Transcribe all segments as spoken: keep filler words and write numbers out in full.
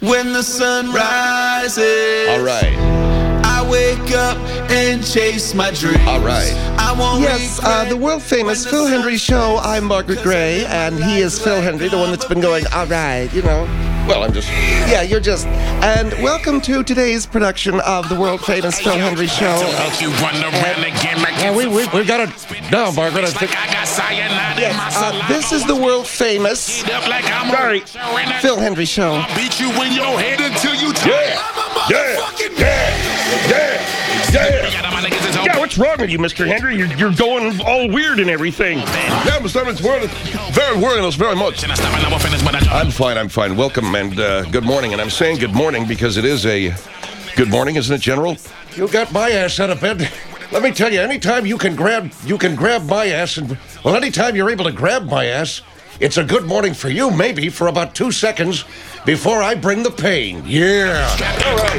When the sun rises, All right. I wake up and chase my dreams. All right. I won't Yes, uh, the world-famous Phil Hendry Show. I'm Margaret Gray, and he is Phil Hendry, the one that's been going, all right, you know. Well, I'm just... Yeah, you're just... And welcome to today's production of the world-famous Phil Hendry Show. Yeah, we, we, we got it down, Margaret. I think... Yes, uh, this is the world-famous... Sorry, Phil Hendry Show. Beat you in your head until you Yeah, yeah, yeah, yeah, yeah. Yeah, what's wrong with you, Mister Hendry? You're, you're going all weird and everything. Yeah, Mister Evans, worrying, very worrying us very much. I'm fine, I'm fine. Welcome and uh, good morning. And I'm saying good morning because it is a good morning, isn't it, General? You got my ass out of bed. Let me tell you, anytime you can grab, you can grab my ass, and well, anytime you're able to grab my ass, it's a good morning for you, maybe for about two seconds before I bring the pain. Yeah. All right.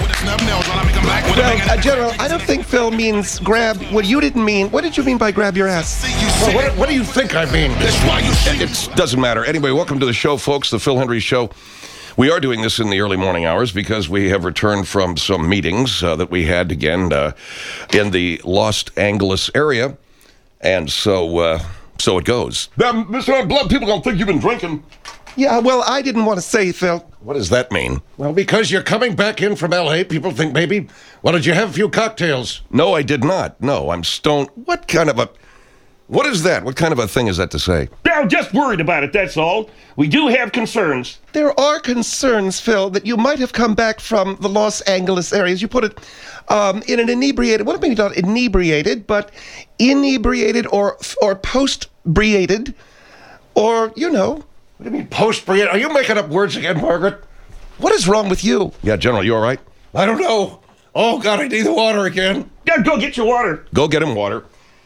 Well, uh, General, I don't think Phil means grab. What you didn't mean. What did you mean by grab your ass? Well, what, what do you think I mean? It doesn't matter. Anyway, welcome to the show, folks, the Phil Hendry Show. We are doing this in the early morning hours because we have returned from some meetings uh, that we had, again, uh, in the Los Angeles area. And so, uh, so it goes. Now, Mister Blood, people don't think you've been drinking. Yeah, well, I didn't want to say, Phil. What does that mean? Well, because you're coming back in from L A, people think maybe, well, did you have a few cocktails? No, I did not. No, I'm stoned. What kind of a... What is that? What kind of a thing is that to say? Now, just worried about it, that's all. We do have concerns. There are concerns, Phil, that you might have come back from the Los Angeles area, as you put it, um, in an inebriated, well, maybe not inebriated, but inebriated or or post-briated, or, you know. What do you mean post-briated? Are you making up words again, Margaret? What is wrong with you? Yeah, General, you all right? I don't know. Oh, God, I need the water again. Yeah, go get your water. Go get him water.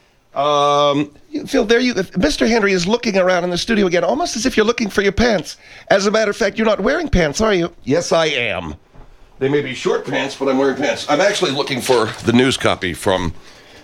Um, Phil, there you, Mister Henry is looking around in the studio again, almost as if you're looking for your pants. As a matter of fact, you're not wearing pants, are you? Yes, I am. They may be short pants, but I'm wearing pants. I'm actually looking for the news copy from,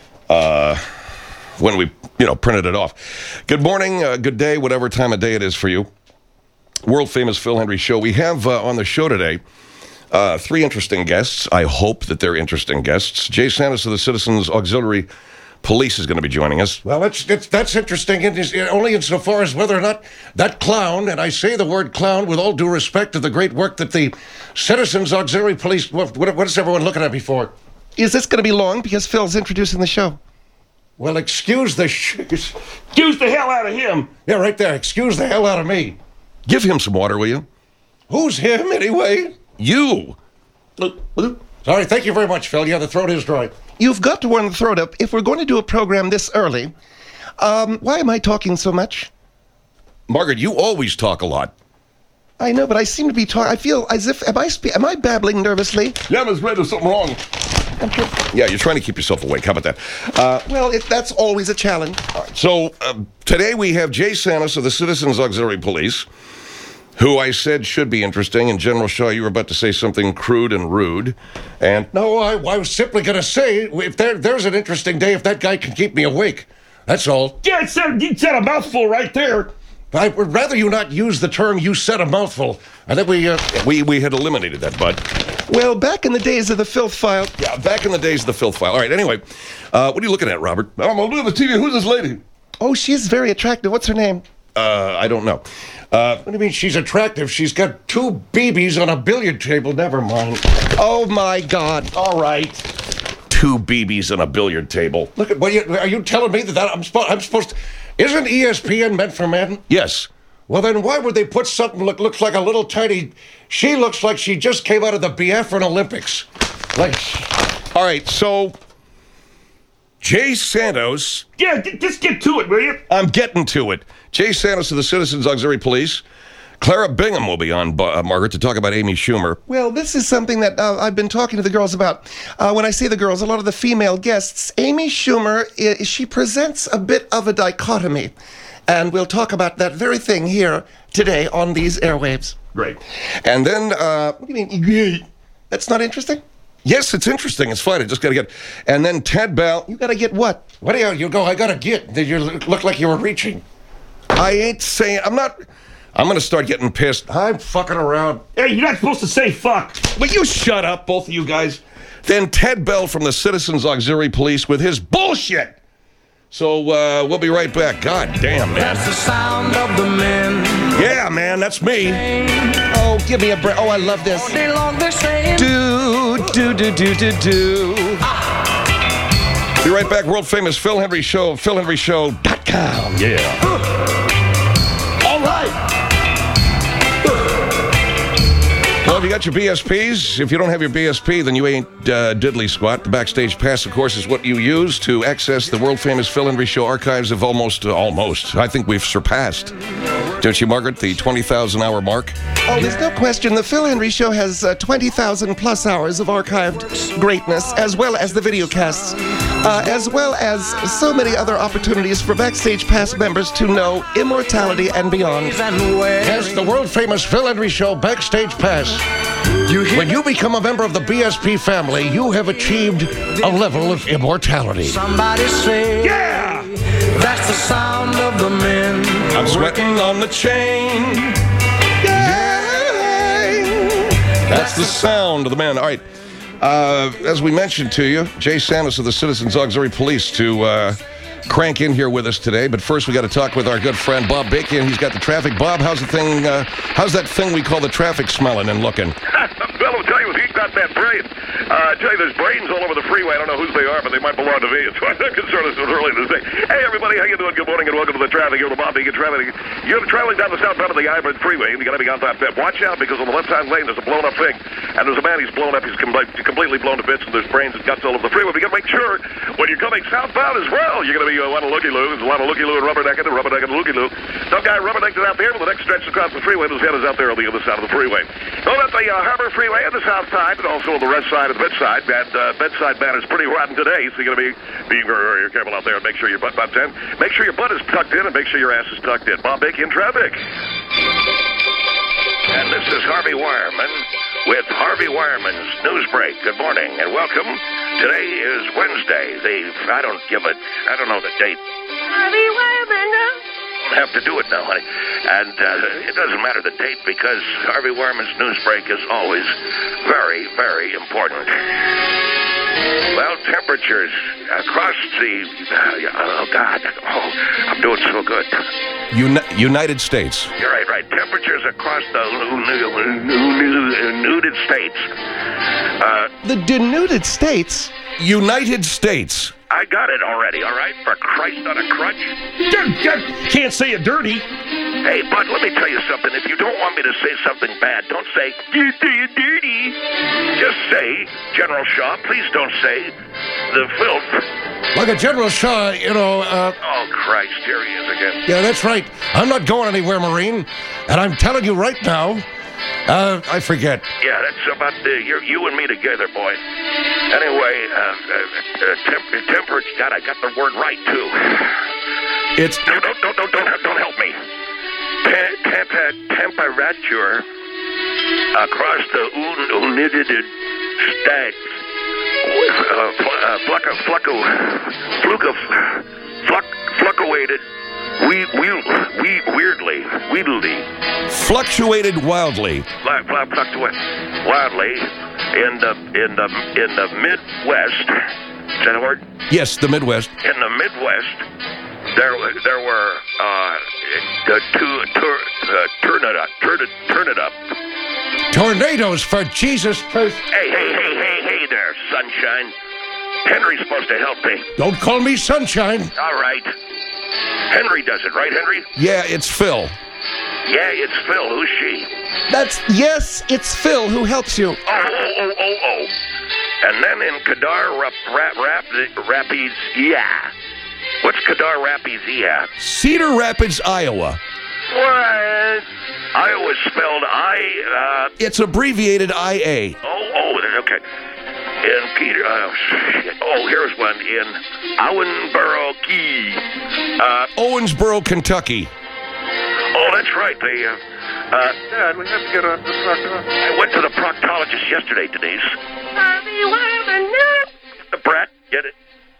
uh, when we, you know, printed it off. Good morning, uh, good day, whatever time of day it is for you. World famous Phil Hendry Show. We have uh, on the show today uh, three interesting guests. I hope that they're interesting guests. Jay Santos of the Citizens Auxiliary Police is going to be joining us. Well, it's, it's, that's interesting, in, only insofar as whether or not that clown, and I say the word clown with all due respect to the great work that the Citizens Auxiliary Police, what, what is everyone looking at me for? Is this going to be long because Phil's introducing the show? Well, excuse the sh... Excuse the hell out of him. Yeah, right there. Excuse the hell out of me. Give him some water, will you? Who's him, anyway? You. Sorry, thank you very much, Phil. Yeah, the throat is dry. You've got to warm the throat up. If we're going to do a program this early, um, why am I talking so much? Margaret, you always talk a lot. I know, but I seem to be talking. I feel as if, am I, spe- am I babbling nervously? Yeah, Miss Ray, there's something wrong. Yeah, you're trying to keep yourself awake. How about that? Uh, well, it, that's always a challenge. All right, so uh, today we have Jay Santos of the Citizens Auxiliary Police, who I said should be interesting. And General Shaw, you were about to say something crude and rude. And no, I, I was simply going to say, if there, there's an interesting day if that guy can keep me awake. That's all. Yeah, it said, you said a mouthful right there. I would rather you not use the term "you said a mouthful." I think we uh, we we had eliminated that, bud. Well, back in the days of the filth file. Yeah, back in the days of the filth file. All right. Anyway, uh, what are you looking at, Robert? I'm on the T V. Who's this lady? Oh, she's very attractive. What's her name? Uh, I don't know. Uh, what do you mean she's attractive? She's got two B Bs on a billiard table. Never mind. Oh my God! All right. Two B Bs on a billiard table. Look at. What you, are you telling me that, that I'm, spo- I'm supposed to? Isn't E S P N meant for men? Yes. Well, then why would they put something that looks like a little tiny... She looks like she just came out of the Biafran Olympics. Like... All right, so... Jay Santos... Yeah, just get to it, will you? I'm getting to it. Jay Santos of the Citizens Auxiliary Police. Clara Bingham will be on, uh, Margaret, to talk about Amy Schumer. Well, this is something that uh, I've been talking to the girls about. Uh, when I say the girls, a lot of the female guests. Amy Schumer, I- she presents a bit of a dichotomy. And we'll talk about that very thing here today on these airwaves. Great. And then... Uh, what do you mean? That's not interesting? Yes, it's interesting. It's fine. I just got to get... And then Ted Bell... You got to get what? What do you... You go, I got to get. You look like you were reaching. I ain't saying... I'm not... I'm going to start getting pissed. I'm fucking around. Hey, you're not supposed to say fuck. Will you shut up, both of you guys? Then Ted Bell from the Citizens Auxiliary Police with his bullshit. So uh, we'll be right back. God damn, man. That's the sound of the men. Yeah, man, that's me. Oh, give me a break. Oh, I love this. All day long they're saying, Do, do, do, do, do, do. Be right back. World famous Phil Henry Show, phil henry show dot com. Yeah. All right. Well, have you got your B S Ps? If you don't have your B S P, then you ain't uh, diddly squat. The Backstage Pass, of course, is what you use to access the world-famous Phil Henry Show archives of almost, uh, almost, I think we've surpassed, don't you, Margaret, the twenty thousand hour mark? Oh, there's no question. The Phil Henry Show has uh, twenty thousand plus hours of archived greatness, as well as the video casts, uh, as well as so many other opportunities for Backstage Pass members to know immortality and beyond. and where Yes, the world-famous Phil Henry Show Backstage Pass. you hear When you become a member of the B S P family, you have achieved a level of immortality. somebody say, Yeah! that's the sound of the men. I'm sweating on the chain. That's the sound of the man. All right. Uh, as we mentioned to you, Jay Samus of the Citizens Auxiliary Police to uh, crank in here with us today. But first, we got to talk with our good friend Bob Bacon. He's got the traffic. Bob, how's the thing? Uh, how's that thing we call the traffic smelling and looking? Well, I'll tell you, he's got that brain. Uh, I tell you, there's brains all over the freeway. I don't know whose they are, but they might belong to me. As far as I'm concerned, it's early to say. Hey, everybody, how you doing? Good morning and welcome to the traffic. You're the Bob Bacon traffic. You're traveling down the southbound of the Ivory Freeway, and you got to be on top step. Watch out, because on the left-hand lane, there's a blown-up thing. And there's a man, he's blown up. He's com- completely blown to bits, and there's brains and guts all over the freeway. We got to make sure when you're coming southbound as well, you're going to be a lot of looky-loo. There's a lot of looky-loo and rubbernecking and rubbernecking and looky-loo. Some guy rubbernecked it out there, but the next stretch across the freeway, his head is out there on the other side of the freeway. Going up the uh, Harbor Freeway on the south side, and also on the west side of the bedside. That uh, bedside man is pretty rotten today, so you're going to be being very, very careful out there and make sure your butt butts in. Make sure your butt is tucked in and make sure your ass is tucked in. Bob Bacon traffic. And this is Harvey Wireman with Harvey Wireman's News Break. Good morning and welcome. Today is Wednesday. The I don't give a I don't know the date. Harvey Wireman. Don't have to do it now, honey. And uh, it doesn't matter the date because Harvey Wireman's News Break is always very, very important. Well, temperatures across the... Uh, oh, God. Oh, I'm doing so good. Uni- United States. You're right, right. Temperatures across the denuded states. Uh, The denuded states? United States. I got it already, all right? For Christ on a crutch. Can't say it dirty. Hey, bud, let me tell you something. If you don't want me to say something bad, don't say, you dirty. Just say, General Shaw, please don't say the filth. Like a General Shaw, you know, uh... Oh, Christ, here he is again. Yeah, that's right. I'm not going anywhere, Marine. And I'm telling you right now, uh, I forget. Yeah, that's about uh, you, you and me together, boy. Anyway, uh, uh, uh, temp- temperature, God, I got the word right, too. It's... No, don't, don't, don't, don't, don't help me. Te- temper- temperature across the United States. Uh, fl- uh, flucka, flucka, fluka, fluck, fluctuated, we, we, we, weirdly, weirdly. Fluctuated wildly. Fluck, fluck, fluctuate wildly in the, in the, in the Midwest. Is that a word? Yes, the Midwest. In the Midwest, there, there were, uh, the two, tur, uh, turn it up, turn it, turn it up. Tornadoes, for Jesus Christ. Hey, hey, hey, hey, hey there, sunshine. Henry's supposed to help me. Don't call me Sunshine. All right. Henry does it, right, Henry? Yeah, it's Phil. Yeah, it's Phil. Who's she? That's, yes, it's Phil who helps you. Oh, oh, oh, oh, oh. And then in Kedar Rap, Rap, Rap, Rapids, yeah. What's Kedar Rapids, yeah? Cedar Rapids, Iowa. What? Iowa spelled I, uh... It's abbreviated I A. Oh, oh, okay. In Peter, uh, shit. Oh, here's one. In Owensboro Key. Uh, Owensboro, Kentucky. oh, that's right. They, uh, uh, Dad, we have to get up to the proctologist. I went to the proctologist yesterday, Denise. The brat, get it?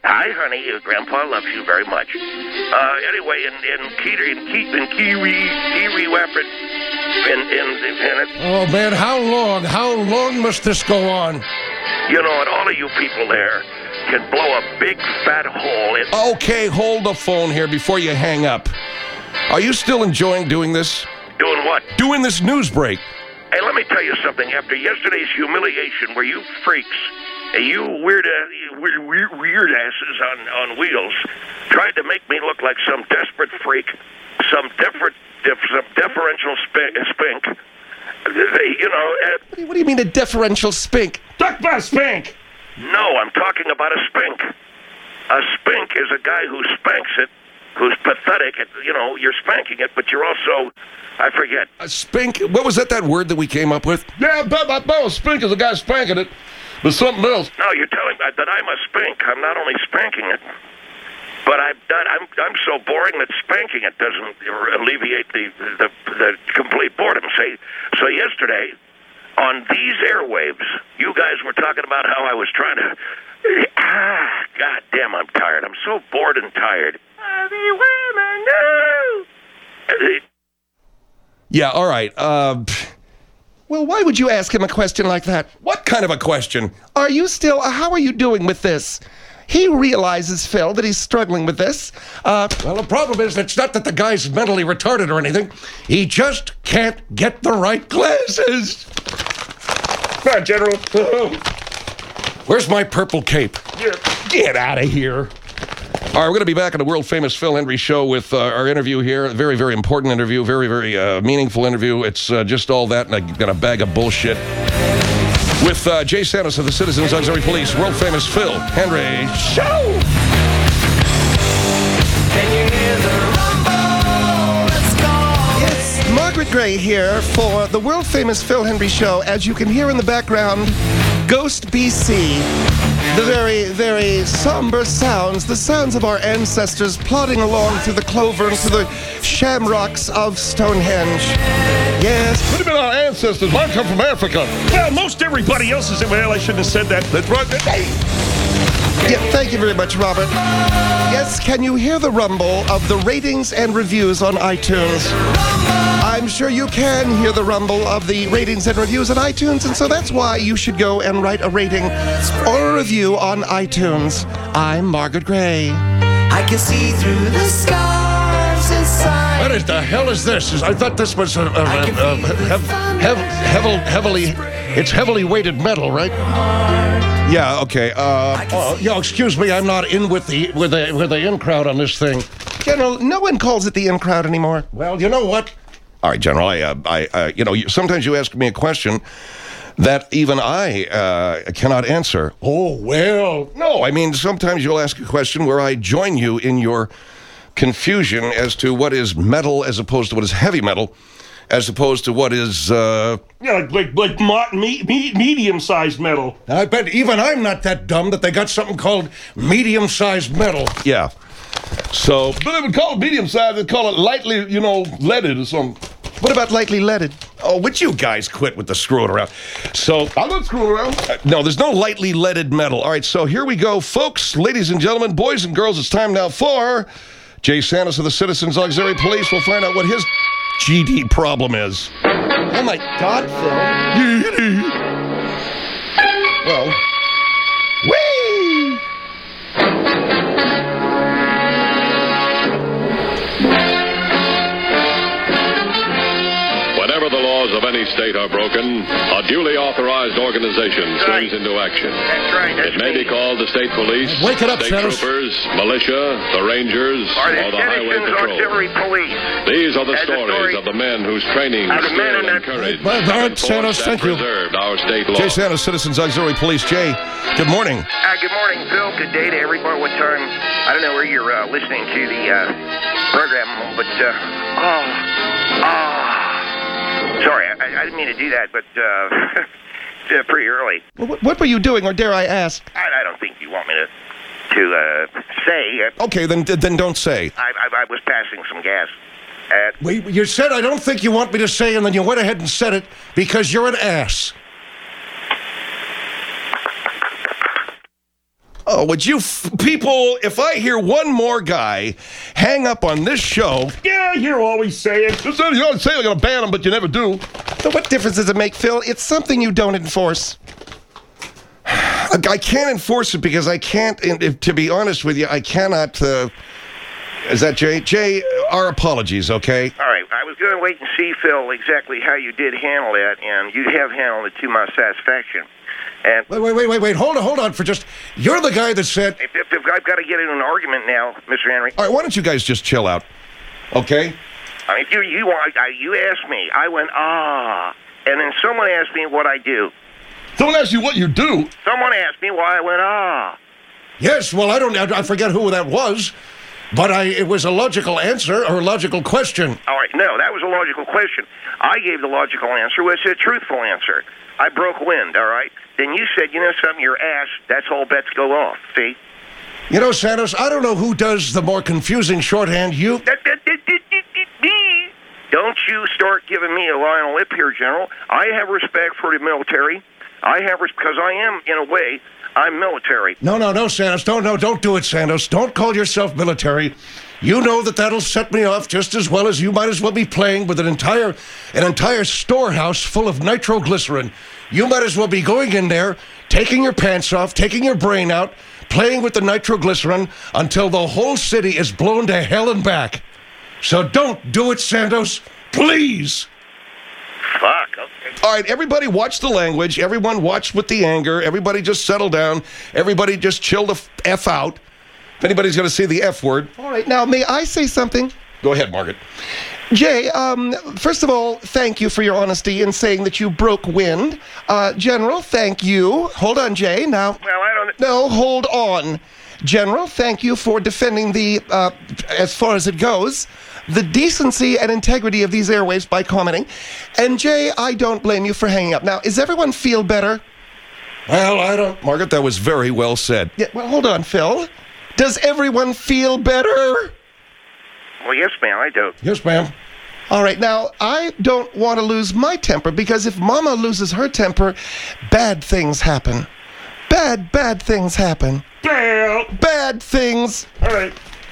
Hi, honey. Uh, Grandpa loves you very much. Uh, anyway, in in Kiwi, in Kiwi, in Kiwi, Kiwi Rapid, in in in it. Oh man, how long? How long must this go on? You know, and all of you people there can blow a big fat hole in. Okay, hold the phone here before you hang up. Are you still enjoying doing this? Doing what? Doing this news break. Hey, let me tell you something. After yesterday's humiliation, where you freaks, and you weird, uh, weird, weird, weird asses on, on wheels, tried to make me look like some desperate freak, some different, dif, some deferential spink, spink. They, you know. Uh, What do you mean a deferential spink? Duck by spank. no, I'm talking about a spink. A spink is a guy who spanks it, who's pathetic. And, you know, you're spanking it, but you're also, I forget. A spink? What was that, that word that we came up with? Yeah, but my bell spink is a guy spanking it, but something else. No, you're telling me that I'm a spink. I'm not only spanking it, but I've done, I'm I'm so boring that spanking it doesn't alleviate the the, the complete boredom. Say, so yesterday on these airwaves, you guys were talking about how I was trying to. Ah, God damn, I'm tired. I'm so bored and tired. Yeah, all right. Uh, Well, why would you ask him a question like that? what kind of a question? Are you still, uh, how are you doing with this? He realizes, Phil, that he's struggling with this. Uh, Well, the problem is it's not that the guy's mentally retarded or anything. He just can't get the right glasses. Come on, General. Where's my purple cape? Get out of here. All right, we're going to be back on the world-famous Phil Hendrie Show with uh, our interview here. A very, very important interview, very, very uh, meaningful interview. It's uh, just all that, and I got a bag of bullshit. With uh, Jay Santos of the Citizens Auxiliary Police, world-famous Phil Hendrie Show! It's Margaret Gray here for the world-famous Phil Hendrie Show. As you can hear in the background, Ghost B C. The very, very somber sounds, the sounds of our ancestors plodding along through the clover and through the shamrocks of Stonehenge. Yes. What about our ancestors? Mine come from Africa. Well, most everybody else is. Well, I shouldn't have said that. That's right. Yeah, thank you very much, Robert. Yes, can you hear the rumble of the ratings and reviews on iTunes? I'm sure you can hear the rumble of the ratings and reviews on iTunes, and so that's why you should go and write a rating or a review on iTunes. I'm Margaret Gray. I can see through the scars inside. What is the hell is this? Is- I thought this was a, a, a, a, hev, hev, heavily, heavily, it's heavily weighted metal, right? Yeah, okay. Uh, Oh, yo, excuse me, I'm not in with the with the with the in crowd on this thing. General, no one calls it the in crowd anymore. Well, you know what? all right, General, I, uh, I uh, you know, you, sometimes you ask me a question that even I uh, cannot answer. Oh well. No, I mean, sometimes you'll ask a question where I join you in your confusion as to what is metal as opposed to what is heavy metal, as opposed to what is, uh... Yeah, like like, like mo- me, me, medium-sized metal. I bet even I'm not that dumb that they got something called medium-sized metal. Yeah. So... But they would call it medium-sized. They call it lightly, you know, leaded or something. What about lightly leaded? Oh, would you guys quit with the screwing around? So... I'm not screwing around. Uh, no, there's no lightly leaded metal. All right, so here we go, folks, ladies and gentlemen, boys and girls. It's time now for Jay Santos of the Citizens Auxiliary Police. We'll find out what his G D problem is. Oh my God, Phil. Well, whee! Whenever the laws of any state are broken, a duly authorized organization swings into action. That's right. That's It may me. be called the state police, Wake it up, state Santos. troopers, militia, the rangers, Or the or the highway Citizens patrol. Auxiliary Police. These are the As a stories story- of the men whose training, Of the men skill, in and that- courage Well, all have right, enforced Santos, and thank you. preserved our state law. Jay Santos, Citizens Auxiliary Police. Jay, good morning. Uh, good morning, Phil. Good day to everybody. What time? I don't know where you're uh, listening to the uh, program, but uh, oh, oh. Sorry, I, I didn't mean to do that, but uh, it's pretty early. Well, what, what were you doing, or dare I ask? I, I don't think you want me to to uh, say. Uh, Okay, then then don't say. I, I, I was passing some gas. Uh, Wait, you said I don't think you want me to say, and then you went ahead and said it because you're an ass. Oh, would you f- people, if I hear one more guy hang up on this show. Yeah, you're always saying. Just you don't say you're going to ban them, but you never do. So what difference does it make, Phil? It's something you don't enforce. I can't enforce it because I can't, and if, to be honest with you, I cannot. Uh, is that Jay? Jay, our apologies, okay? All right, I was going to wait and see, Phil, exactly how you did handle that, and you have handled it to my satisfaction. And Wait, wait, wait, wait, wait. Hold on, hold on for just. You're the guy that said. if, if, if I've got to get in an argument now, Mister Henry. All right, why don't you guys just chill out, okay? I mean, if you you want, I, you asked me, I went ah, and then someone asked me what I do. Someone asked you what you do. Someone asked me why I went ah. Yes, well, I don't. I forget who that was, but I. It was a logical answer or a logical question. All right, no, that was a logical question. I gave the logical answer, which is a truthful answer. I broke wind, all right? Then you said, you know something, your ass, that's all bets go off, see? You know, Santos, I don't know who does the more confusing shorthand. You. That, that, that, that, that, that, me. Don't you start giving me a Lionel lip here, General. I have respect for the military. I have respect, because I am, in a way, I'm military. No, no, no, Santos. Don't, no, don't do it, Santos. Don't call yourself military. You know that that'll set me off just as well as you might as well be playing with an entire, an entire storehouse full of nitroglycerin. You might as well be going in there, taking your pants off, taking your brain out, playing with the nitroglycerin until the whole city is blown to hell and back. So don't do it, Santos. Please. Fuck, okay. All right, everybody watch the language. Everyone watch with the anger. Everybody just settle down. Everybody just chill the f, F out. If anybody's going to say the F word. All right, now, may I say something? Go ahead, Margaret. Jay, um, first of all, thank you for your honesty in saying that you broke wind. Uh, General, thank you. Hold on, Jay. Now, Well, I don't... no, hold on. General, thank you for defending the, uh, as far as it goes, the decency and integrity of these airwaves by commenting. And Jay, I don't blame you for hanging up. Now, does everyone feel better? Well, I don't. Margaret, that was very well said. Yeah, well, hold on, Phil. Does everyone feel better? Well, yes, ma'am, I do. Yes, ma'am. All right, now, I don't want to lose my temper, because if Mama loses her temper, bad things happen. Bad, bad things happen. Well, Bad things. all right.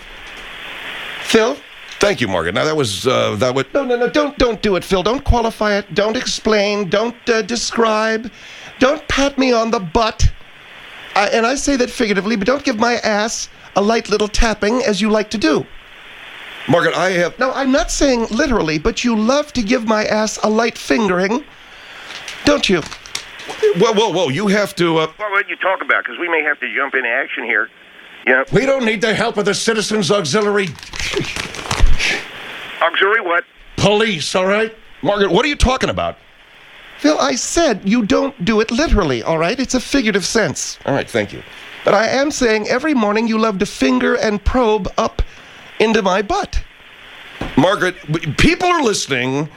Phil? Thank you, Margaret. Now, that was, uh, that would... No, no, no, don't, don't do it, Phil. Don't qualify it. Don't explain. Don't uh, describe. Don't pat me on the butt. I, and I say that figuratively, but don't give my ass a light little tapping as you like to do. Margaret, I have... No, I'm not saying literally, but you love to give my ass a light fingering, don't you? Whoa, whoa, whoa, you have to... Uh... Well, what you talk about, because we may have to jump into action here. You know, We don't need the help of the Citizens Auxiliary auxiliary what? Police, all right? Margaret, what are you talking about? Phil, I said you don't do it literally, all right? It's a figurative sense. All right, thank you. But I am saying every morning you love to finger and probe up into my butt. Margaret, w- people are listening.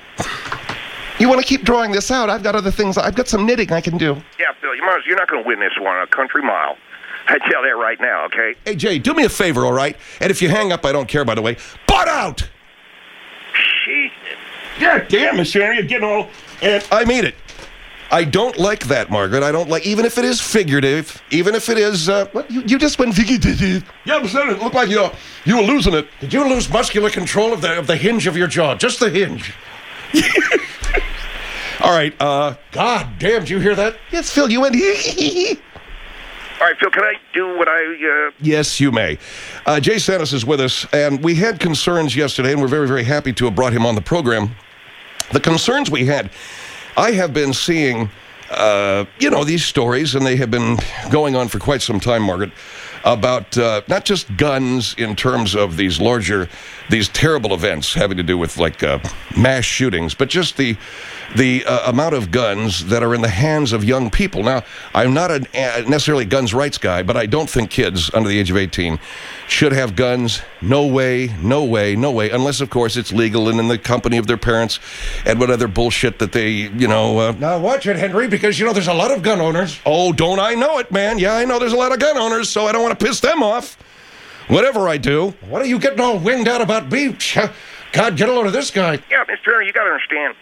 You want to keep drawing this out? I've got other things. I've got some knitting I can do. Yeah, Phil, you might, you're not going to win this one a country mile. I tell that right now, okay? Hey, Jay, do me a favor, all right? And if you hang up, I don't care, by the way. Butt out! Jesus. God damn, Mister Henry, you're getting all... And I mean it. I don't like that, Margaret. I don't like, even if it is figurative, even if it is, uh... What? You, you just went figurative. yeah, but it looked like you you were losing it. Did you lose muscular control of the of the hinge of your jaw? Just the hinge. All right, uh... God damn, did you hear that? Yes, Phil, you went All right, Phil, can I do what I... Uh... Yes, you may. Uh, Jay Santos is with us, and we had concerns yesterday, and we're very, very happy to have brought him on the program. The concerns we had, I have been seeing, uh, you know, these stories, and they have been going on for quite some time, Margaret, about uh, not just guns in terms of these larger, these terrible events having to do with, like, uh, mass shootings, but just the the uh, amount of guns that are in the hands of young people. Now, I'm not a, uh, necessarily guns rights guy, but I don't think kids under the age of eighteen should have guns. No way, no way, no way, unless, of course, it's legal and in the company of their parents and what other bullshit that they, you know... Uh, Now watch it, Henry, because, you know, there's a lot of gun owners. oh, don't I know it, man. Yeah, I know there's a lot of gun owners, so I don't want to piss them off. Whatever I do. What are you getting all winged out about me? God, get a load of this guy. Yeah, Mister Henry, you got to understand.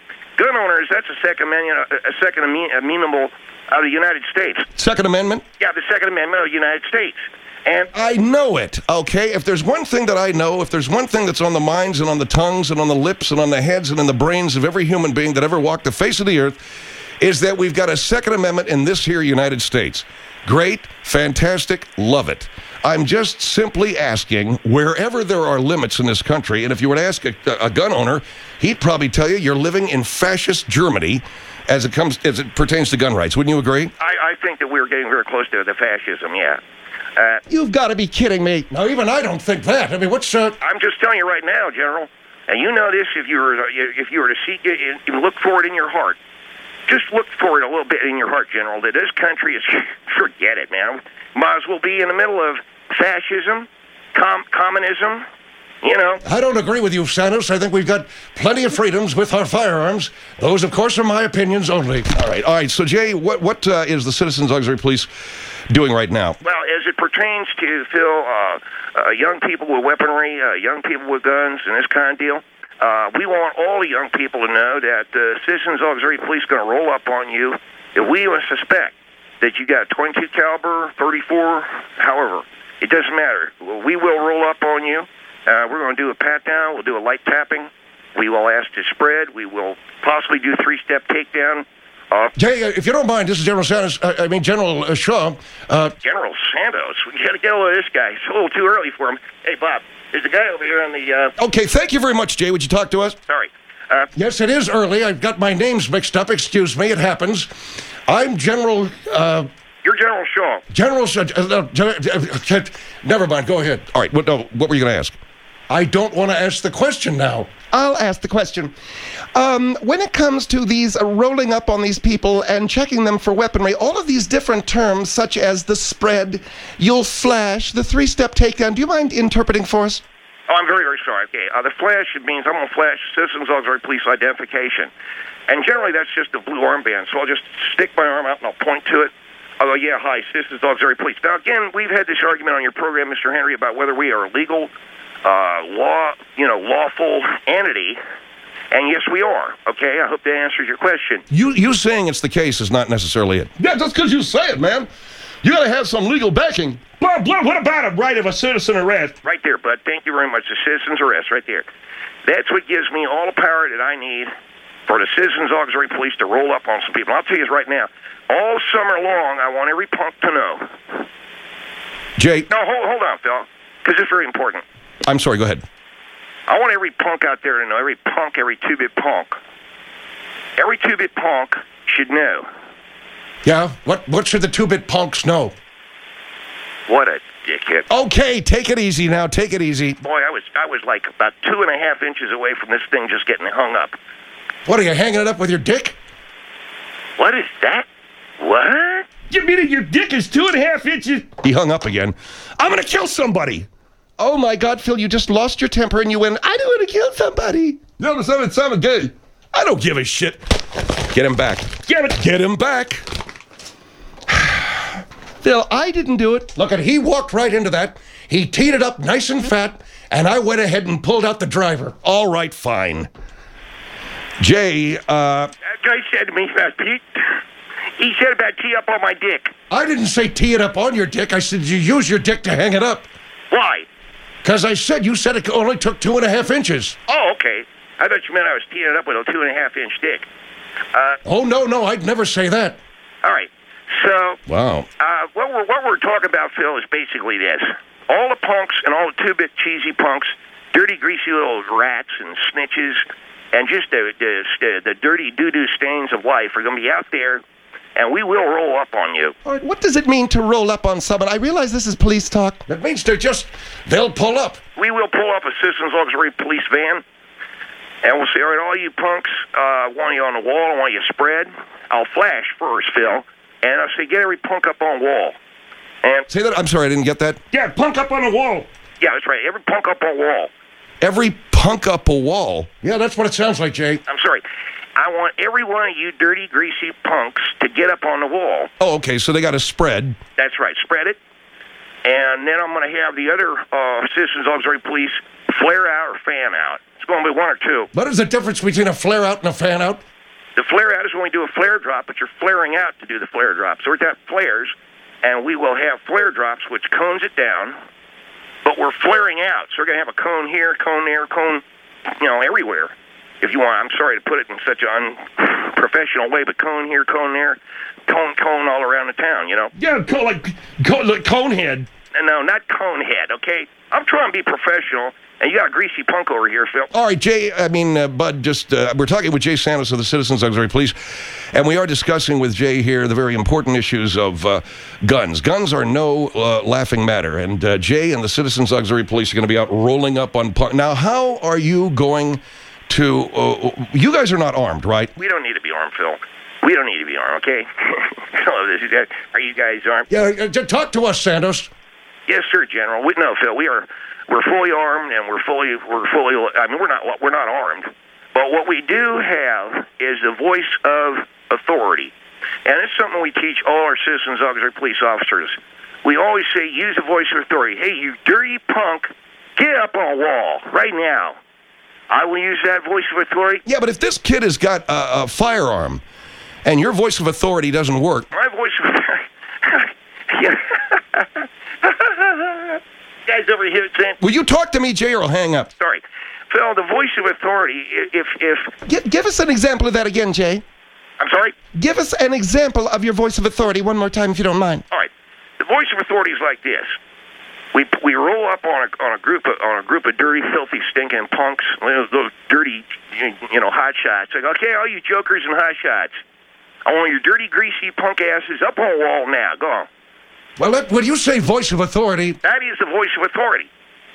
gun owners, that's a Second Amendment, a Second Amendment of the United States. Second Amendment? Yeah, the Second Amendment of the United States. And I know it, okay? If there's one thing that I know, if there's one thing that's on the minds and on the tongues and on the lips and on the heads and in the brains of every human being that ever walked the face of the earth, is that we've got a Second Amendment in this here United States. Great, fantastic, love it. I'm just simply asking, wherever there are limits in this country, and if you were to ask a, a gun owner, he'd probably tell you you're living in fascist Germany as it comes as it pertains to gun rights. Wouldn't you agree? I, I think that we're getting very close to the fascism, yeah. Uh, You've got to be kidding me. Now, even I don't think that. I mean, what's... Uh... I'm just telling you right now, General, and you know this if you were, if you were to seek it and look for it in your heart. Just look for it a little bit in your heart, General, that this country is... Forget it, man. Might as well be in the middle of fascism, com- communism, you know. I don't agree with you, Santos. I think we've got plenty of freedoms with our firearms. Those, of course, are my opinions only. All right, all right. So, Jay, what what uh, is the Citizens Auxiliary Police doing right now? Well, as it pertains to, Phil, uh, uh, young people with weaponry, uh, young people with guns, and this kind of deal, uh, we want all the young people to know that the uh, Citizens Auxiliary Police are going to roll up on you if we even suspect that you got twenty-two caliber, thirty-four, however. It doesn't matter. We will roll up on you. Uh, we're going to do a pat-down. We'll do a light tapping. We will ask to spread. We will possibly do three-step takedown. Uh, Jay, uh, if you don't mind, this is General Santos. Uh, I mean, General uh, Shaw. Uh, General Santos? We got to get over this guy. It's a little too early for him. Hey, Bob, there's a guy over here on the... Uh... Okay, thank you very much, Jay. Would you talk to us? Sorry. Uh, yes, it is early. I've got my names mixed up. Excuse me. It happens. I'm General... Uh, You're General Shaw. General... Uh, uh, uh, never mind. Go ahead. All right. What, no, what were you going to ask? I don't want to ask the question now. I'll ask the question. Um, when it comes to these uh, rolling up on these people and checking them for weaponry, all of these different terms, such as the spread, you'll flash, the three-step takedown, do you mind interpreting for us? Oh, I'm very, very sorry. Okay, uh, the flash, it means I'm going to flash Citizens Auxiliary Police identification. And generally, that's just a blue armband. So I'll just stick my arm out and I'll point to it. I'll go, yeah, hi, Citizens Auxiliary Police. Now, again, we've had this argument on your program, Mister Henry, about whether we are a legal, uh, law, you know, lawful entity. And yes, we are. Okay, I hope that answers your question. You you saying it's the case is not necessarily it. Yeah, just because you say it, man. You got to have some legal backing. But what about a right of a citizen arrest? Right there, bud. Thank you very much. The citizen's arrest, right there. That's what gives me all the power that I need for the Citizens Auxiliary Police to roll up on some people. I'll tell you this right now. All summer long, I want every punk to know. Jay. No, hold, hold on, Phil, because it's very important. I'm sorry, go ahead. I want every punk out there to know, every punk, every two-bit punk. Every two-bit punk should know. Yeah? What What should the two-bit punks know? What a dickhead. Okay, take it easy now. Take it easy. Boy, I was I was like about two and a half inches away from this thing just getting hung up. What, are you hanging it up with your dick? What is that? What? You mean your dick is two and a half inches? He hung up again. I'm going to kill somebody. Oh, my God, Phil, you just lost your temper and you went, I don't want to kill somebody. You understand? It's I'm gay. I don't give a shit. Get him back. Get it. Get him back. Phil, I didn't do it. Look, and he walked right into that. He teed it up nice and fat, and I went ahead and pulled out the driver. All right, fine. Jay, uh... That guy said to me, Fast Pete, he said about tee up on my dick. I didn't say tee it up on your dick. I said you use your dick to hang it up. Why? Because I said you said it only took two and a half inches. Oh, okay. I thought you meant I was teeing it up with a two and a half inch dick. Uh, oh, no, no, I'd never say that. All right. So, wow. Uh, what we're what we're talking about, Phil, is basically this: all the punks and all the two-bit cheesy punks, dirty, greasy little rats and snitches, and just the the, the dirty doo-doo stains of life are going to be out there, and we will roll up on you. All right, what does it mean to roll up on someone? I realize this is police talk. That means they're just, they'll pull up. We will pull up a Citizens Auxiliary Police van, and we'll say, all right, all you punks, uh, want you on the wall, I want you spread. I'll flash first, Phil. And I say, get every punk up on wall. And say that. I'm sorry, I didn't get that. Yeah, punk up on a wall. Yeah, that's right. Every punk up on wall. Every punk up a wall. Yeah, that's what it sounds like, Jay. I'm sorry. I want every one of you dirty, greasy punks to get up on the wall. Oh, okay. So they got to spread. That's right. Spread it. And then I'm going to have the other uh, Citizens Auxiliary Police flare out or fan out. It's going to be one or two. What is the difference between a flare out and a fan out? The flare out is when we do a flare drop, but you're flaring out to do the flare drop. So we're going to have flares, and we will have flare drops, which cones it down, but we're flaring out. So we're going to have a cone here, cone there, cone, you know, everywhere. If you want, I'm sorry to put it in such an unprofessional way, but cone here, cone there, cone, cone all around the town, you know? Yeah, co- like, co- like Conehead. No, not Conehead, okay? I'm trying to be professional, and you got a greasy punk over here, Phil. All right, Jay, I mean, uh, Bud, just, uh, we're talking with Jay Santos of the Citizens Auxiliary Police, and we are discussing with Jay here the very important issues of uh, guns. Guns are no uh, laughing matter, and uh, Jay and the Citizens Auxiliary Police are going to be out rolling up on... Punk. Now, how are you going to... Uh, you guys are not armed, right? We don't need to be armed, Phil. We don't need to be armed, okay? Are you guys armed? Yeah, uh, talk to us, Santos. Yes, sir, General. We, no, Phil, we are... We're fully armed, and we're fully, we're fully, I mean, we're not, we're not armed. But what we do have is the voice of authority. And it's something we teach all our citizens auxiliary police officers. We always say, use the voice of authority. Hey, you dirty punk, get up on a wall right now. I will use that voice of authority. Yeah, but if this kid has got a, a firearm, and your voice of authority doesn't work... My voice of authority... yeah. Guys over here saying... Will you talk to me, Jay, or I'll hang up? Sorry. Phil, the voice of authority, if... if Give, give us an example of that again, Jay. I'm sorry? Give us an example of your voice of authority one more time, if you don't mind. All right. The voice of authority is like this. We we roll up on a on a group of on a group of dirty, filthy, stinking punks, those, those dirty, you know, hot shots. Like, okay, all you jokers and hot shots, I want your dirty, greasy punk asses up on a wall now. Go on. Well, let, when you say voice of authority... That is the voice of authority.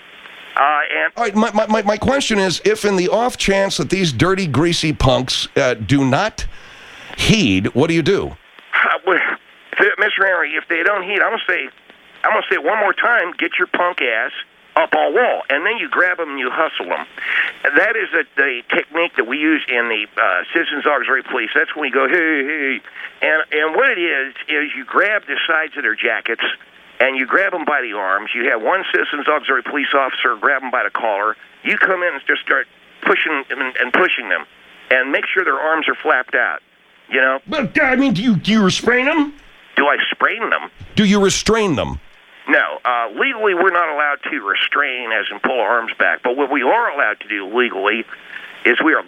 Uh, and All right, my, my, my question is, if in the off chance that these dirty, greasy punks uh, do not heed, what do you do? Uh, well, Mister Henry, if they don't heed, I'm going to say, I'm going to say it one more time, get your punk ass up on a wall, and then you grab them and you hustle them. And that is a, the technique that we use in the uh, Citizens Auxiliary Police. That's when we go, hey, hey. And, and what it is, is you grab the sides of their jackets, and you grab them by the arms. You have one Citizens Auxiliary Police officer grab them by the collar. You come in and just start pushing them and, and pushing them, and make sure their arms are flapped out, you know? But, I mean, do you, do you restrain them? Do I sprain them? Do you restrain them? No. Uh, legally, we're not allowed to restrain, as in pull arms back. But what we are allowed to do legally is we are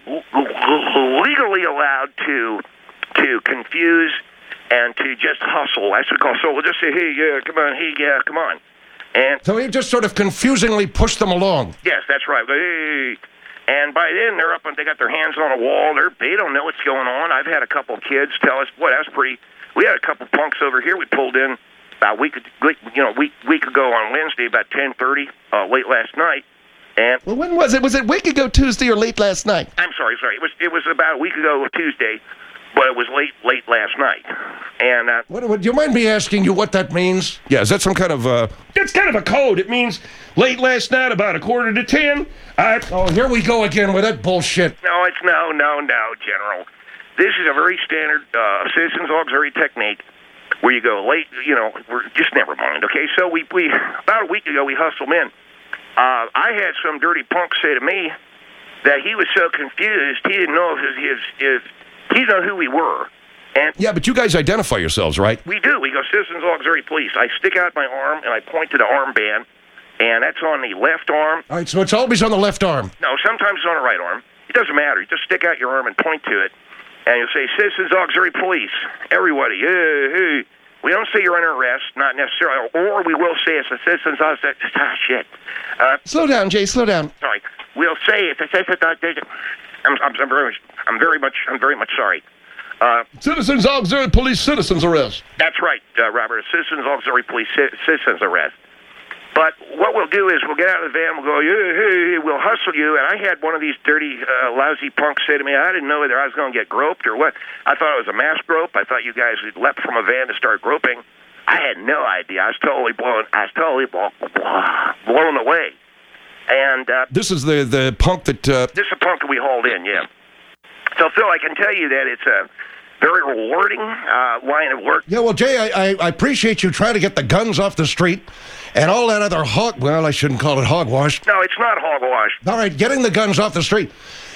legally allowed to to confuse and to just hustle. That's what we call. So we'll just say, hey, yeah, come on, hey, yeah, come on. And So you just sort of confusingly push them along. yes, that's right. Go, hey. And by then, they're up and they got their hands on a wall. They're, they don't know what's going on. I've had a couple of kids tell us, boy, that's pretty. We had a couple of punks over here we pulled in about a week, you know, week week ago on Wednesday, about ten thirty, uh, late last night, and Well, when was it? Was it week ago Tuesday or late last night? I'm sorry, sorry, it was it was about a week ago Tuesday, but it was late late last night, and uh, What, what, do you mind me asking you what that means? Yeah, is that some kind of... Uh, That's kind of a code. It means late last night, about a quarter to ten. I, Oh, here we go again with that bullshit. no, it's no, no, no, General. This is a very standard uh, Citizens Auxiliary technique where you go late, you know, we're just never mind, okay? So we, we about a week ago, we hustled him in. Uh, I had some dirty punk say to me that he was so confused, he didn't know if, his, if he didn't know who we were. And yeah, but you guys identify yourselves, right? we do. We go Citizens Auxiliary Police. I stick out my arm, and I point to the armband, and that's on the left arm. All right, so it's always on the left arm. No, sometimes it's on the right arm. It doesn't matter. You just stick out your arm and point to it. And you'll say, Citizens Auxiliary Police, everybody, hey, hey. We don't say you're under arrest, not necessarily, or we will say it's a Citizens Auxiliary, ah, shit. Uh, Slow down, Jay, slow down. sorry. We'll say it's a Citizens Auxiliary, I'm, I'm, I'm very, I'm very much, I'm very much sorry. Uh, Citizens Auxiliary Police Citizens Arrest. that's right, uh, Robert, Citizens Auxiliary Police ci- Citizens Arrest. But what we'll do is we'll get out of the van, we'll go, hey, hey, we'll hustle you. And I had one of these dirty, uh, lousy punks say to me, I didn't know whether I was going to get groped or what. I thought it was a mass grope. I thought you guys had leapt from a van to start groping. I had no idea. I was totally blown, I was totally blown, blown away. And uh, This is the, the punk that... Uh, this is a punk that we hauled in, yeah. So, Phil, I can tell you that it's a very rewarding uh, line of work. Yeah, well, Jay, I, I, I appreciate you trying to get the guns off the street and all that other hog... Well, I shouldn't call it hogwash. No, it's not hogwash. All right, getting the guns off the street.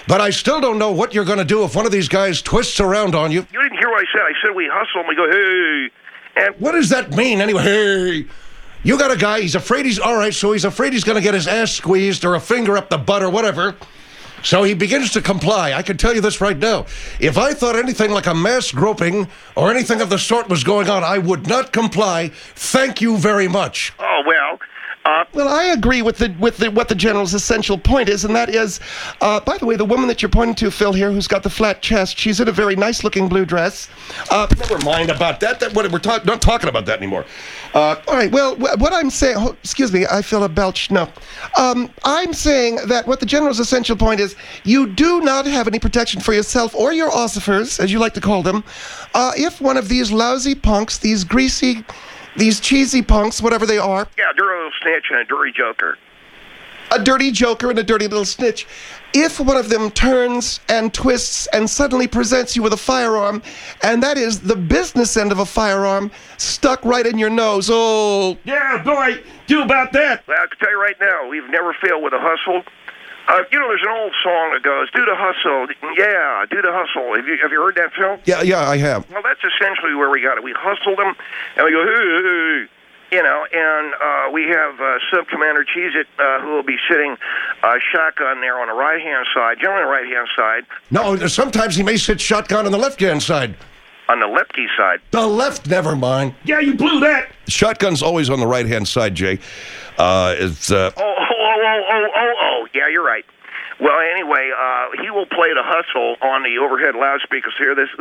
But I still don't know what you're going to do if one of these guys twists around on you. You didn't hear what I said. I said we hustle and we go, hey. And What does that mean anyway? Hey, you got a guy, he's afraid he's, all right, so he's afraid he's going to get his ass squeezed or a finger up the butt or whatever. So he begins to comply. I can tell you this right now. If I thought anything like a mass groping or anything of the sort was going on, I would not comply. Thank you very much. Oh, well. Uh, Well, I agree with the with the, what the general's essential point is, and that is, uh, by the way, the woman that you're pointing to, Phil, here, who's got the flat chest, she's in a very nice-looking blue dress. Uh, Never mind about that. that what, we're talk, not talking about that anymore. Uh, all right, well, wh- what I'm saying, oh, excuse me, I feel a belch, no. Um, I'm saying that what the general's essential point is, you do not have any protection for yourself or your ossifers, as you like to call them, uh, if one of these lousy punks, these greasy... These cheesy punks, whatever they are. Yeah, a dirty little snitch and a dirty joker. A dirty joker and a dirty little snitch. If one of them turns and twists and suddenly presents you with a firearm, and that is the business end of a firearm, stuck right in your nose, oh... Yeah, boy, do about that. Well, I can tell you right now, we've never failed with a hustle. Uh, you know, there's an old song that goes, do the hustle. Yeah, do the hustle. Have you, have you heard that, Phil? yeah, yeah, I have. Well, that's essentially where we got it. We hustled them, and we go, hey, hey, hey. You know, and uh, we have uh, Sub-Commander Cheez-It, uh, who will be sitting uh, shotgun there on the right-hand side, generally on the right-hand side. No, sometimes he may sit shotgun on the left-hand side. On the lefty side. The left, never mind. Yeah, you blew that. Shotgun's always on the right-hand side, Jay. Uh, it's, uh, Oh, oh, oh, oh, oh, oh, oh. Yeah, you're right. Well, anyway, uh, he will play the hustle on the overhead loudspeakers. Hear this?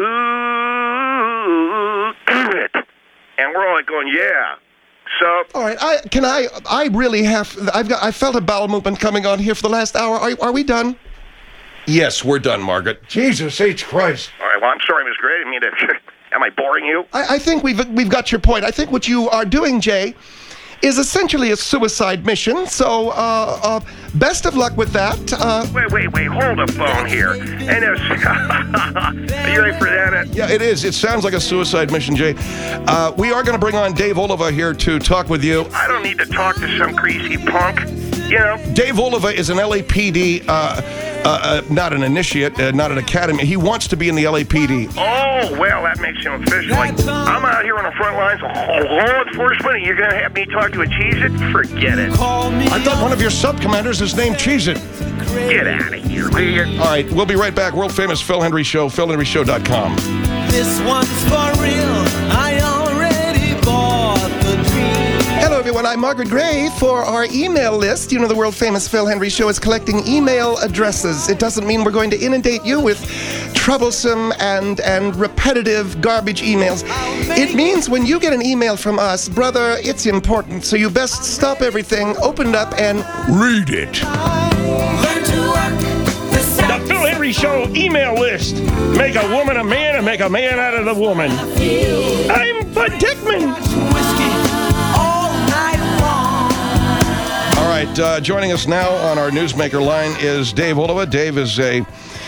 Ooh, do it. And we're all like going, yeah. So, All right, I can I... I really have... I've got... I felt a bowel movement coming on here for the last hour. Are, are we done? yes, we're done, Margaret. Jesus H. Christ. all right, well, I'm sorry, Miss Gray. I didn't mean to... Am I boring you? I, I think we've we've got your point. I think what you are doing, Jay, is essentially a suicide mission. So, uh, uh, best of luck with that. Uh, Wait, wait, wait. Hold the phone here. And it's... Are you ready for that? Yeah, it is. It sounds like a suicide mission, Jay. Uh, we are going to bring on Dave Oliva here to talk with you. I don't need to talk to some greasy punk. You know? Dave Oliva is an L A P D, uh, uh, uh, not an initiate, uh, not an academy. He wants to be in the L A P D. Oh, well, that makes him official. Like, I'm out here on the front lines of law enforcement, and you're going to have me talk to a Cheez-It? Forget it. I thought one of your sub-commanders is named Cheez-It. Get out of here, will you? All right, we'll be right back. World famous Phil Hendry Show, phil henry show dot com. This one's for real. I already bought the dream. Hello, everyone. I'm Margaret Gray. For our email list, you know the world-famous Phil Hendry Show is collecting email addresses. It doesn't mean we're going to inundate you with troublesome and, and repetitive garbage emails. It means when you get an email from us, brother, it's important, so you best stop everything, open it up, and Read it. Learn to work the The sound. Phil Henry Show email list. Make a woman a man and make a man out of the woman. I'm Bud Dickman. Whiskey all night long. All right, uh, joining us now on our Newsmaker line is Dave Oliva. Dave is a,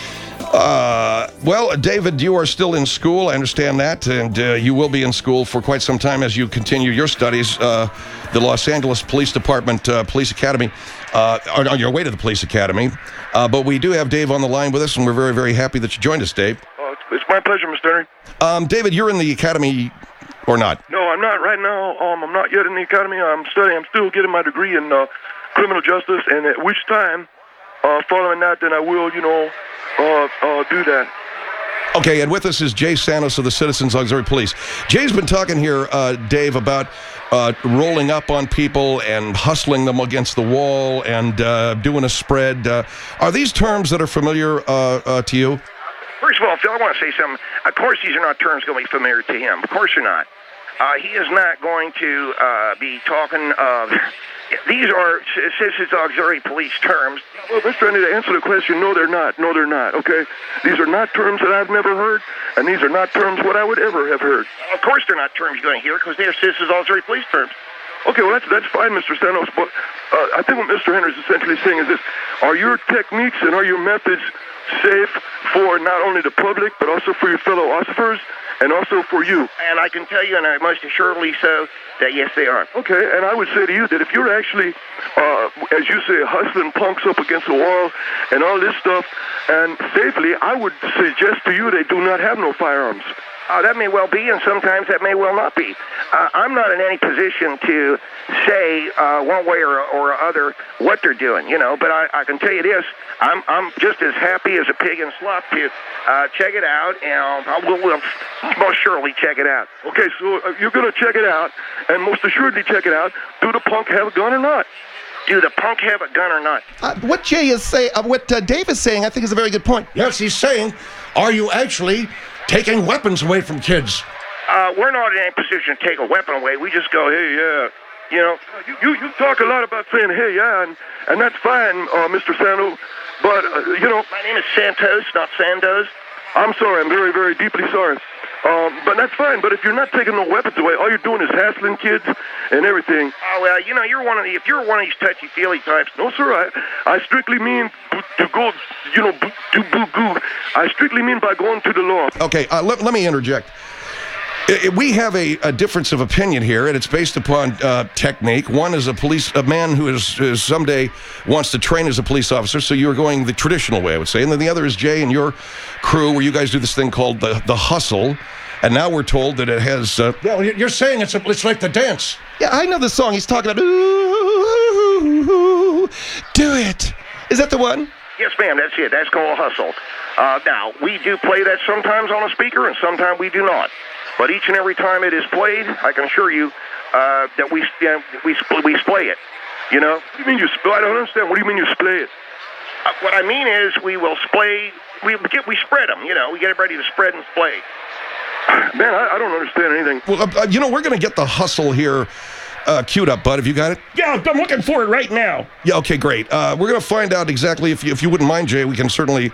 uh, well, David, you are still in school. I understand that, and uh, you will be in school for quite some time as you continue your studies. Uh, the Los Angeles Police Department, uh, Police Academy, uh, on, on your way to the Police Academy. Uh, but we do have Dave on the line with us, and we're very, very happy that you joined us, Dave. Oh, it's, it's my pleasure, Mister Henry. Um, David, you're in the academy or not? No, I'm not right now. Um, I'm not yet in the academy. I'm studying. I'm still getting my degree in uh, criminal justice, and at which time, uh, following that, then I will, you know, uh, uh, do that. Okay, and with us is Jay Santos of the Citizens Auxiliary Police. Jay's been talking here, uh, Dave, about uh, rolling up on people and hustling them against the wall and uh, doing a spread. Uh, are these terms that are familiar uh, uh, to you? First of all, Phil, I want to say something. Of course, these are not terms going to be familiar to him. Of course they're not. Uh, he is not going to uh, be talking of... These are Citizens Auxiliary Police terms. Well, Mister Henry, to answer the question, no, they're not. No, they're not, okay? These are not terms that I've never heard, and these are not terms what I would ever have heard. Of course they're not terms you're going to hear, because they are Citizens Auxiliary Police terms. Okay, well, that's that's fine, Mister Santos, but uh, I think what Mister Henry is essentially saying is this. Are your techniques and are your methods safe for not only the public, but also for your fellow officers? and also for you. And I can tell you, and I most assuredly so, that yes, they are. Okay, and I would say to you that if you're actually, uh, as you say, hustling punks up against the wall and all this stuff, and safely, I would suggest to you they do not have no firearms. Uh, that may well be, and sometimes that may well not be. Uh, I'm not in any position to say uh, one way or, or other what they're doing, you know, but I, I can tell you this, I'm I'm just as happy as a pig in slop to uh, check it out, and I will we'll most surely check it out. Okay, so uh, you're going to check it out, and most assuredly check it out. Do the punk have a gun or not? Do the punk have a gun or not? Uh, what Jay is saying, uh, what uh, Dave is saying, I think is a very good point. Yes, he's saying, are you actually taking weapons away from kids? Uh, we're not in any position to take a weapon away. We just go, hey, yeah. You know, you, you, you talk a lot about saying, hey, yeah, and, and that's fine, uh, Mister Sando, but, uh, you know... My name is Santos, not Sandoz. I'm sorry, I'm very, very deeply sorry. Um, but that's fine, but if you're not taking no weapons away, all you're doing is hassling kids and everything. Oh, well, you know, you're one of the, if you're one of these touchy-feely types... No, sir, I, I strictly mean to go, you know, to boo-goo. I strictly mean by going to the law. Okay, uh, let, let me interject. I- We have a, a difference of opinion here, and it's based upon uh, technique. One is a police, a man who is, is someday wants to train as a police officer, so you're going the traditional way, I would say. And then the other is Jay and your crew, where you guys do this thing called the, the hustle. And now we're told that it has... Uh, yeah, well, you're saying it's, a, it's like the dance. Yeah, I know the song he's talking about. Ooh, do it. Is that the one? Yes, ma'am, that's it. That's called Hustle. Uh, now, we do play that sometimes on a speaker, and sometimes we do not. But each and every time it is played, I can assure you uh, that we uh, we spl- we splay it. You know? What do you mean you splay? I don't understand. What do you mean you splay it? Uh, what I mean is we will splay. We get we spread them. You know, we get everybody to spread and splay. Man, I, I don't understand anything. well, uh, you know, we're going to get the hustle here uh, queued up, bud. Have you got it? Yeah, I'm looking for it right now. Yeah, okay, great. Uh, we're going to find out exactly, if you, if you wouldn't mind, Jay, we can certainly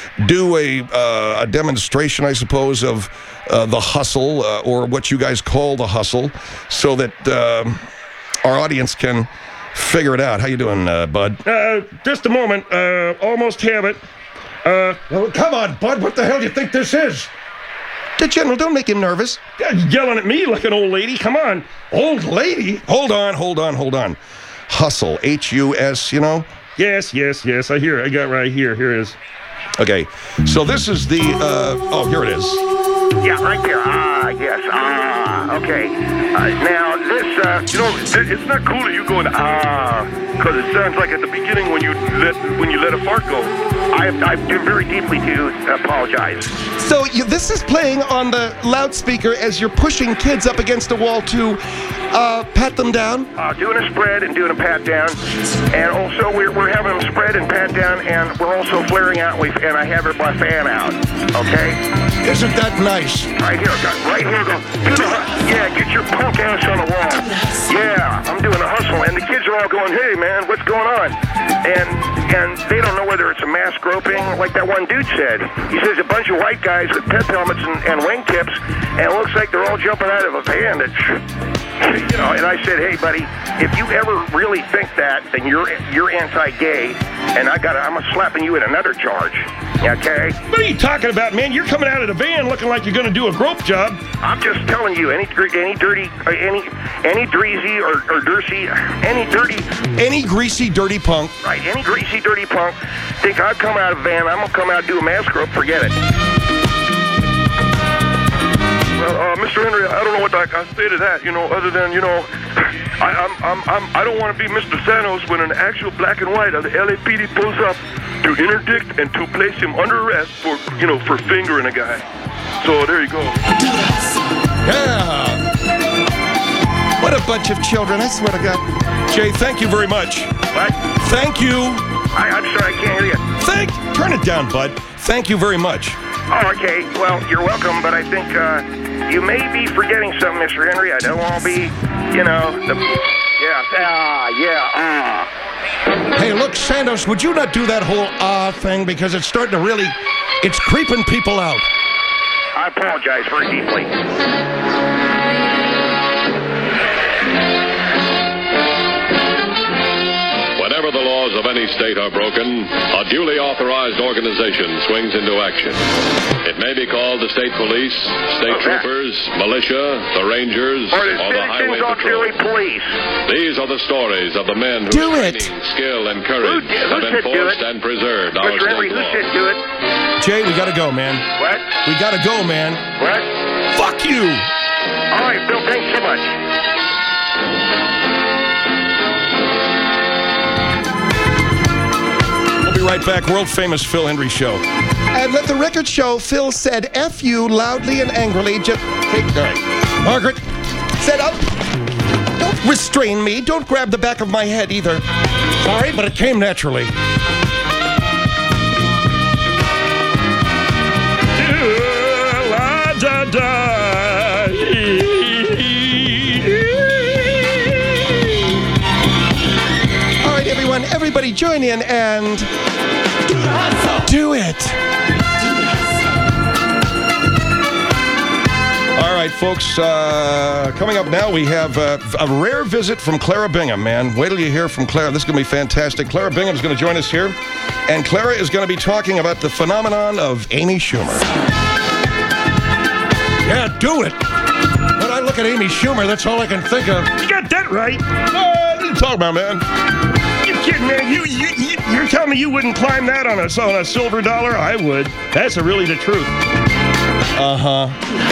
do a, uh, a demonstration, I suppose, of uh, the hustle, uh, or what you guys call the hustle, so that um our audience can figure it out. How you doing, uh, bud? Uh, just a moment. Uh, almost have it. Uh, well, come on, bud. What the hell do you think this is? The General, don't make him nervous. Yelling at me like an old lady. Come on. Old lady? Hold on, hold on, hold on. Hustle, H U S, you know? Yes, yes, yes. I hear it. I got it right here. Here it is. Okay, so this is the, uh, oh, here it is. Yeah, right there. Ah, yes. Ah, okay. Uh, now, this, uh... You know, it, it's not cool that you going, ah, because it sounds like at the beginning when you let when you let a fart go. I have, I do very deeply to apologize. So you, this is playing on the loudspeaker as you're pushing kids up against the wall to uh, pat them down? Uh, doing a spread and doing a pat down. And also, we're, we're having them spread and pat down, and we're also flaring out, we, and I have my fan out. Okay? Isn't that nice? Right here, right here. Go. Do the, yeah, get your punk ass on the wall. Yeah, I'm doing the hustle, and the kids are all going, hey, man, what's going on? And and they don't know whether it's a mass groping, like that one dude said. He says a bunch of white guys with pep helmets and, and wingtips, and it looks like they're all jumping out of a van. It's, you know, and I said, hey, buddy, if you ever really think that, then you're you're anti-gay, and I got I'm slapping you with another charge. Okay? What are you talking about, man? You're coming out of the van looking like you're going to do a grope job. I'm just telling you, any any dirty, any any dreasy or, or dirsy, any dirty... Any greasy, dirty punk. Right, any greasy, dirty punk, think I've come out of the van, I'm going to come out and do a mass grope, forget it. Well, uh, Mister Henry, I don't know what I can say to that, you know, other than, you know, I, I'm, I'm, I'm, I don't want to be Mister Sanos when an actual black and white of the L A P D pulls up to interdict and to place him under arrest for, you know, for fingering a guy. So there you go. Yeah. What a bunch of children, I swear to God. Jay, thank you very much. What? Thank you. I, I'm sorry, I can't hear you. Thank, turn it down, bud. Thank you very much. Oh, okay. Well, you're welcome, but I think uh, you may be forgetting something, Mister Henry. I don't want to be, you know, the... Yeah, ah, yeah, ah. Hey, look, Santos, would you not do that whole ah thing? Because it's starting to really... It's creeping people out. I apologize very deeply. Whenever the laws of any state state are broken, a duly authorized organization swings into action. It may be called the state police, state troopers, militia, the rangers, or the or the highway Citizens patrol. Auxiliary Police. These are the stories of the men whose Do it. training, skill, and courage Who- who have should do enforced it? and preserved our Mister Henry, state who law. should do it? Jay, we gotta go, man. What? We gotta go, man. What? Fuck you! All right, Bill, thanks so much. We'll be right back. World famous Phil Hendry Show. And let the record show Phil said F you loudly and angrily. Just take, all right. Margaret said, oh, don't restrain me. Don't grab the back of my head either. Sorry, but it came naturally. La da da. All right, everyone, everybody join in and do it. All right, folks. Uh, coming up now, we have uh, a rare visit from Clara Bingham, man. Wait till you hear from Clara. This is going to be fantastic. Clara Bingham is going to join us here, and Clara is going to be talking about the phenomenon of Amy Schumer. Yeah, do it. When I look at Amy Schumer, that's all I can think of. You got that right. Uh, what are you talking about, man? You kidding, man? You, you, you, you're telling me you wouldn't climb that on a, on a silver dollar? I would. That's really the truth. Uh-huh.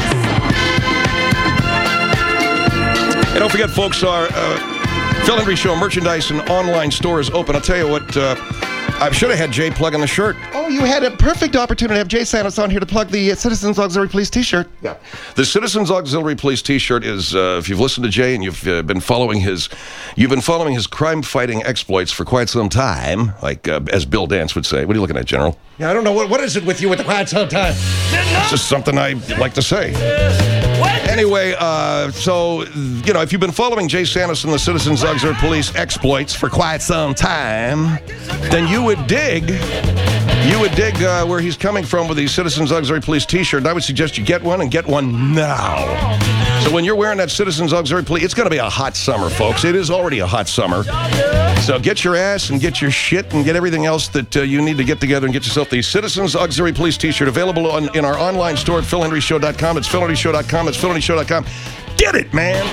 And don't forget, folks, our uh, Phil Hendry Show merchandise and online store is open. I'll tell you what, uh, I should have had Jay plug in the shirt. Oh, you had a perfect opportunity to have Jay Santos on here to plug the uh, Citizens Auxiliary Police t-shirt. Yeah. The Citizens Auxiliary Police t-shirt is, uh, if you've listened to Jay and you've uh, been following his, you've been following his crime-fighting exploits for quite some time, like uh, as Bill Dance would say. What are you looking at, General? Yeah, I don't know. What, what is it with you with the quiet sometimes? It's just something I like to say. Anyway, uh, so, you know, if you've been following Jay Santos and the Citizens Auxiliary Police exploits for quite some time, then you would dig, you would dig uh, where he's coming from with the Citizens Auxiliary Police t-shirt. And I would suggest you get one and get one now. So when you're wearing that Citizens Auxiliary Police, it's going to be a hot summer, folks. It is already a hot summer. So get your ass and get your shit and get everything else that uh, you need to get together and get yourself the Citizens Auxiliary Police t-shirt available on, in our online store at phil henry show dot com. It's phil henry show dot com. It's phil henry show dot com. Get it, man.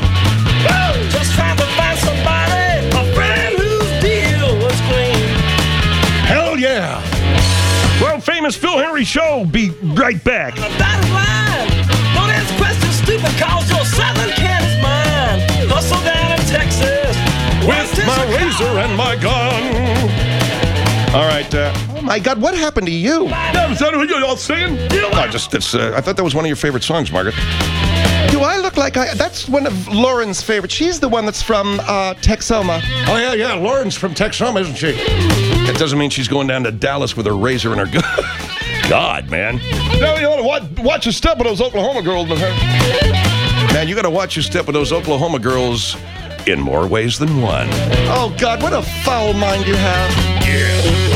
Just trying to find somebody, a friend whose deal was clean. Hell yeah. World famous Phil Hendry Show. Be right back. The dotted line. Don't ask questions stupid, cause your southern can is mine. Hustle down in Texas. With my razor and my gun. All right. Uh, Oh, my God, what happened to you? yeah, is that what you're all saying? No, just, it's, uh, I thought that was one of your favorite songs, Margaret. Do I look like I... That's one of Lauren's favorites. She's the one that's from uh, Texoma. Oh, yeah, yeah. Lauren's from Texoma, isn't she? That doesn't mean she's going down to Dallas with her razor and her gun. God, man. No, you ought to watch, watch your step with those Oklahoma girls. Man, you got to watch your step with those Oklahoma girls in more ways than one. Oh, God, what a foul mind you have. Yeah.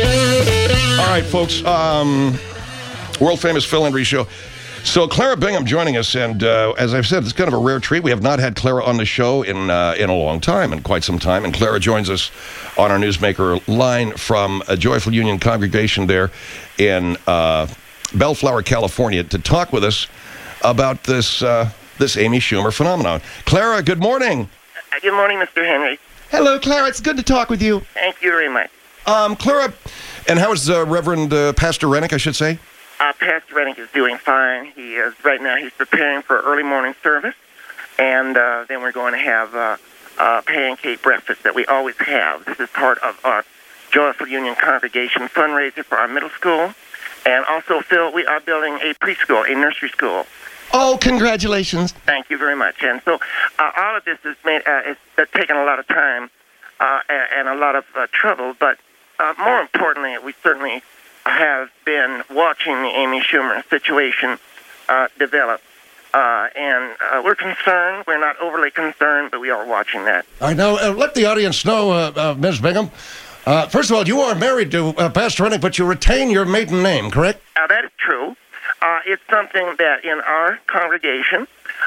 All right, folks. Um, world famous Phil Hendry Show. So Clara Bingham joining us, and uh, as I've said, it's kind of a rare treat. We have not had Clara on the show in uh, in a long time, in quite some time, and Clara joins us on our Newsmaker line from a Joyful Union congregation there in uh, Bellflower, California, to talk with us about this uh, this Amy Schumer phenomenon. Clara, good morning. Uh, Good morning, Mister Henry. Hello, Clara. It's good to talk with you. Thank you very much. Um, Clara, and how is uh, Reverend uh, Pastor Rennick, I should say? Uh, Pastor Rennick is doing fine. He is right now. He's preparing for early morning service, and uh, then we're going to have uh, uh, pancake breakfast that we always have. This is part of our Joyful Union congregation fundraiser for our middle school, and also, Phil, we are building a preschool, a nursery school. Oh, congratulations. Thank you very much. And so, uh, all of this has made uh, it's uh, taken a lot of time uh, and, and a lot of uh, trouble, but uh, more importantly, we certainly have been watching the Amy Schumer situation uh, develop. Uh, and uh, we're concerned. We're not overly concerned, but we are watching that. I know. Uh, let the audience know, uh, uh, Miz Bingham. Uh, first of all, you are married to uh, Pastor Rennick, but you retain your maiden name, correct? Uh, that is true. Uh, it's something that in our congregation,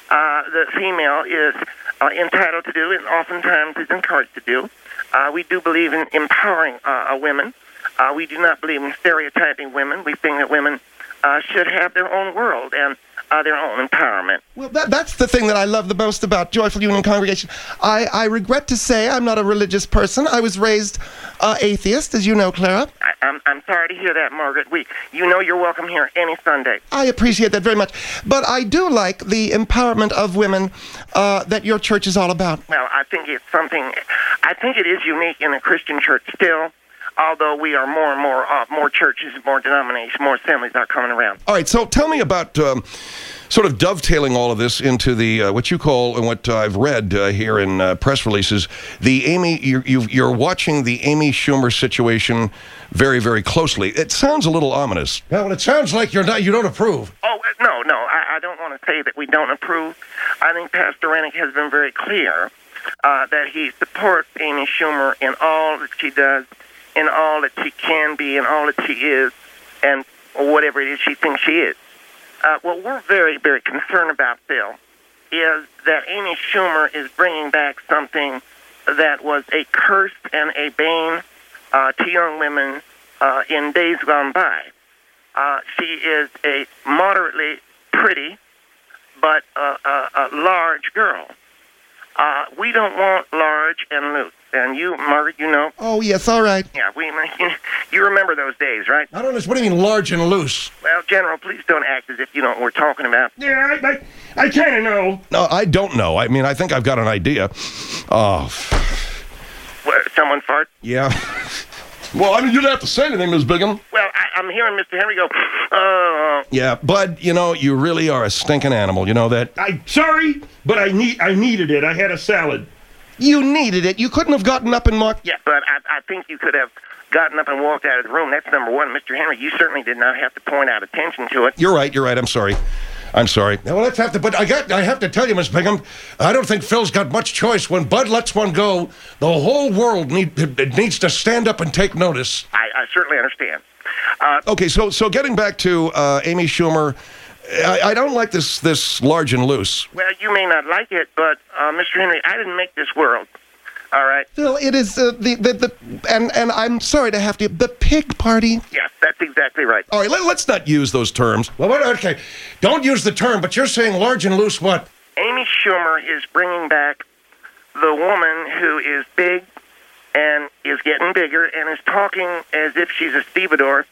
uh, the female is uh, entitled to do and oftentimes is encouraged to do. Uh, we do believe in empowering uh, women. Uh, we do not believe in stereotyping women. We think that women uh, should have their own world and uh, their own empowerment. Well, that, that's the thing that I love the most about Joyful Union Congregation. I, I regret to say I'm not a religious person. I was raised uh, atheist, as you know, Clara. I, I'm, I'm sorry to hear that, Margaret. We, you know you're welcome here any Sunday. I appreciate that very much. But I do like the empowerment of women uh, that your church is all about. Well, I think it's something, I think it is unique in a Christian church still, although we are more and more, uh, more churches, more denominations, more assemblies are coming around. All right, so tell me about um, sort of dovetailing all of this into the uh, what you call and what I've read uh, here in uh, press releases. The Amy, you're, you've, you're watching the Amy Schumer situation very, very closely. It sounds a little ominous. Yeah, well, it sounds like you're not. You don't approve. Oh uh, no, no, I, I don't want to say that we don't approve. I think Pastor Rennick has been very clear uh, that he supports Amy Schumer in all that she does, in all that she can be, in all that she is, and whatever it is she thinks she is. Uh, what we're very, very concerned about, Phil, is that Amy Schumer is bringing back something that was a curse and a bane uh, to young women uh, in days gone by. Uh, she is a moderately pretty but uh, uh, a large girl. Uh, we don't want large and loose. And you, Margaret, you know. Oh, yes, all right. Yeah, we. You remember those days, right? I don't know. What do you mean large and loose? Well, General, please don't act as if you know what we're talking about. Yeah, I, I, I kind of know. No, I don't know. I mean, I think I've got an idea. Oh. What, someone fart? Yeah. Well, I mean, you don't have to say anything, Miz Bigham. Well, I, I'm hearing Mister Henry go, uh... Yeah, Bud, you know, you really are a stinking animal. You know that? I'm sorry, but I need I needed it. I had a salad. You needed it. You couldn't have gotten up and walked. Yeah, but I, I think you could have gotten up and walked out of the room. That's number one. Mister Henry, you certainly did not have to point out attention to it. You're right, you're right. I'm sorry. I'm sorry. Now, well, let's have to, but I got, I have to tell you, Miss Bingham, I don't think Phil's got much choice. When Bud lets one go, the whole world need, it needs to stand up and take notice. I, I certainly understand. Uh, okay, so so getting back to uh, Amy Schumer, I, I don't like this this large and loose. Well, you may not like it, but uh, Mister Henry, I didn't make this world. All right. Phil, it is uh, the, the the and and I'm sorry to have to the pig party. Yes, that's exactly right. All right, let, let's not use those terms. Well, what, okay, don't use the term, but you're saying large and loose what? Amy Schumer is bringing back the woman who is big and is getting bigger and is talking as if she's a stevedore,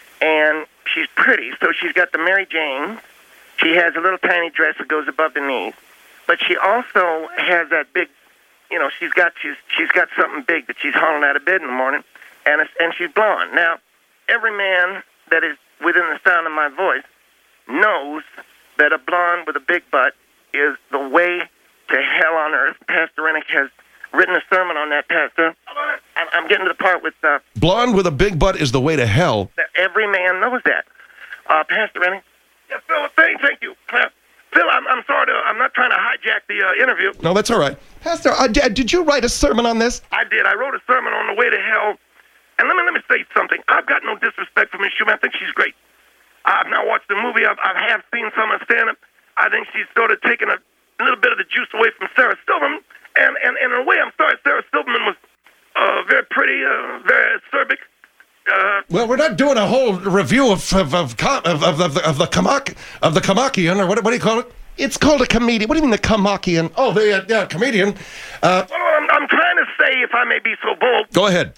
and she's pretty. So she's got the Mary Jane. She has a little tiny dress that goes above the knees, but she also has that big. You know, she's got she's she's got something big that she's hauling out of bed in the morning, and it's, and she's blonde. Now, every man that is within the sound of my voice knows that a blonde with a big butt is the way to hell on earth. Pastor Rennick has written a sermon on that, Pastor. I'm, I'm getting to the part with uh, blonde with a big butt is the way to hell. Every man knows that. Uh, Pastor Rennick. Yeah, Phil, thank, thank you. Phil, I'm, I'm sorry. To, I'm not trying to hijack the uh, interview. No, that's all right. Pastor, uh, d- did you write a sermon on this? I did. I wrote a sermon on the way to hell. And let me let me say something. I've got no disrespect for Miss Schumer. I think she's great. I've now watched the movie. I've, I have seen some of stand-up. I think she's sort of taken a little bit of the juice away from Sarah Silverman. And, and, and in a way, I'm sorry, Sarah Silverman was uh, very pretty, uh, very acerbic. Uh, well, we're not doing a whole review of of of of, of, of the of the Kamak of the Kamakian, or what what do you call it? It's called a comedian. What do you mean the Kamakian? Oh, the uh, yeah comedian. Uh, well, I'm, I'm trying to say, if I may be so bold. Go ahead.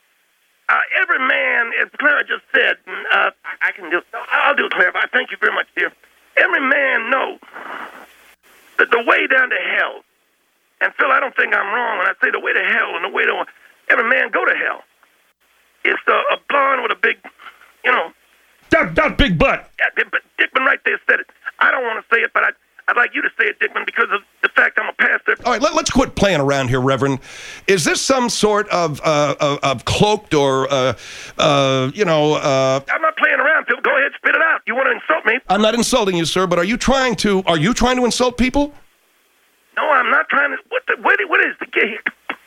Uh, every man, as Clara just said, uh, I, I can do. I'll do it, Clara. I thank you very much, dear. Every man knows that the way down to hell. And Phil, I don't think I'm wrong when I say the way to hell and the way to every man go to hell. It's a, a blonde with a big, you know. That, that big butt. Yeah, but Dickman right there said it. I don't want to say it, but I, I'd like you to say it, Dickman, because of the fact I'm a pastor. All right, let, let's quit playing around here, Reverend. Is this some sort of uh, of, of cloaked or, uh, uh, you know... Uh, I'm not playing around, Phil. Go ahead, spit it out. You want to insult me? I'm not insulting you, sir, but are you trying to... Are you trying to insult people? No, I'm not trying to... What, the, what, what is the... Get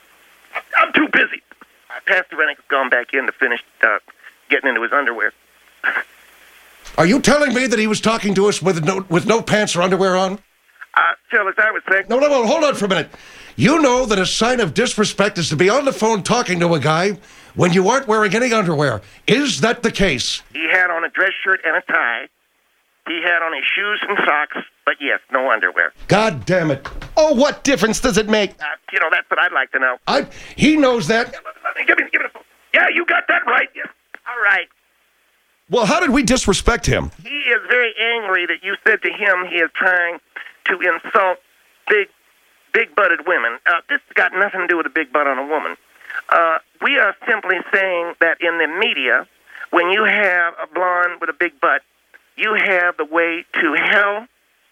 I'm too busy. Pastor Rennick has gone back in to finish uh, getting into his underwear. Are you telling me that he was talking to us with no with no pants or underwear on? Uh, Phil, as I was saying... No, no, no, hold on for a minute. You know that a sign of disrespect is to be on the phone talking to a guy when you aren't wearing any underwear. Is that the case? He had on a dress shirt and a tie. He had on his shoes and socks, but yes, no underwear. God damn it. Oh, what difference does it make? Uh, you know, that's what I'd like to know. I. He knows that. Give me, give me the phone. Yeah, you got that right. Yeah. All right. Well, how did we disrespect him? He is very angry that you said to him he is trying to insult big, big-butted women. Uh, this has got nothing to do with a big butt on a woman. Uh, we are simply saying that in the media, when you have a blonde with a big butt, you have the way to hell.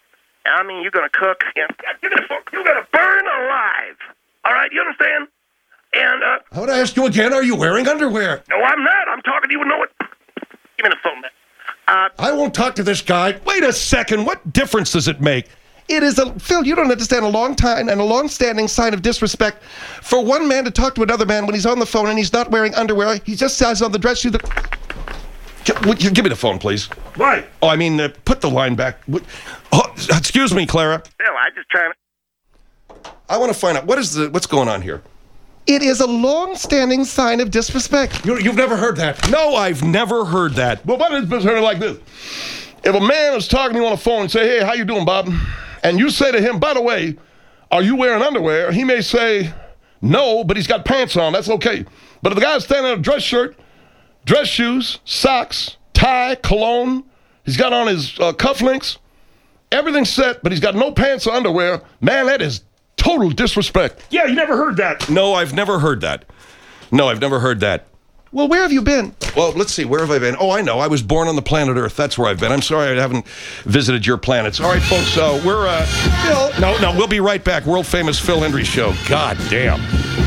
I mean, you're going to cook. You're going to burn alive. All right, you understand? And, uh... I want to ask you again, are you wearing underwear? No, I'm not. I'm talking to you. Know what? Give me the phone, man. Uh... I won't talk to this guy. Wait a second. What difference does it make? It is a... Phil, you don't understand a long time and a long-standing sign of disrespect for one man to talk to another man when he's on the phone and he's not wearing underwear. He just says on the dress shoe that... Give, give me the phone, please. Why? Oh, I mean, uh, put the line back. Oh, excuse me, Clara. Phil, I just trying to... I want to find out, what is the, what's going on here? It is a long-standing sign of disrespect. You, you've never heard that? No, I've never heard that. Well, what is this heard like this? If a man is talking to you on the phone and say, hey, how you doing, Bob? And you say to him, by the way, are you wearing underwear? He may say, no, but he's got pants on. That's okay. But if the guy's standing in a dress shirt, dress shoes, socks, tie, cologne, he's got on his uh, cufflinks, everything's set, but he's got no pants or underwear, man, that is total disrespect. Yeah, you never heard that. No, I've never heard that. No, I've never heard that. Well, where have you been? Well, let's see. Where have I been? Oh, I know. I was born on the planet Earth. That's where I've been. I'm sorry I haven't visited your planets. All right, folks. Uh, we're, uh, Phil. No, no, we'll be right back. World famous Phil Hendrie Show. God damn.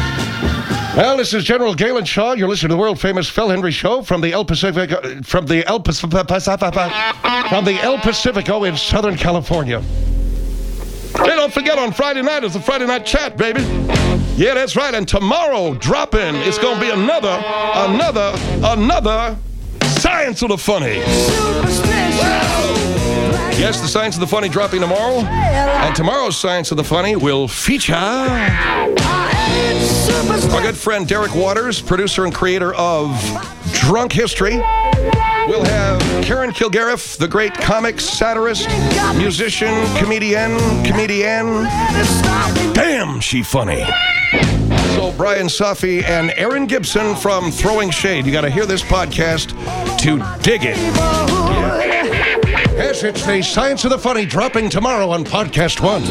Well, this is General Galen Shaw. You're listening to the world famous Phil Hendrie Show from the El Pacifico, from the El Pacifico, from the El Pacifico in Southern California. Hey, don't forget on Friday night is the Friday Night Chat, baby. Yeah, that's right. And tomorrow, drop in. It's going to be another, another, another Science of the Funny. Yes, the Science of the Funny dropping tomorrow. And tomorrow's Science of the Funny will feature our good friend Derek Waters, producer and creator of Drunk History. We'll have Karen Kilgariff, the great comic, satirist, musician, comedian, comedian. Damn, she funny. So Brian Safi and Aaron Gibson from Throwing Shade. You got to hear this podcast to dig it. Yes, it's the Science of the Funny dropping tomorrow on Podcast One.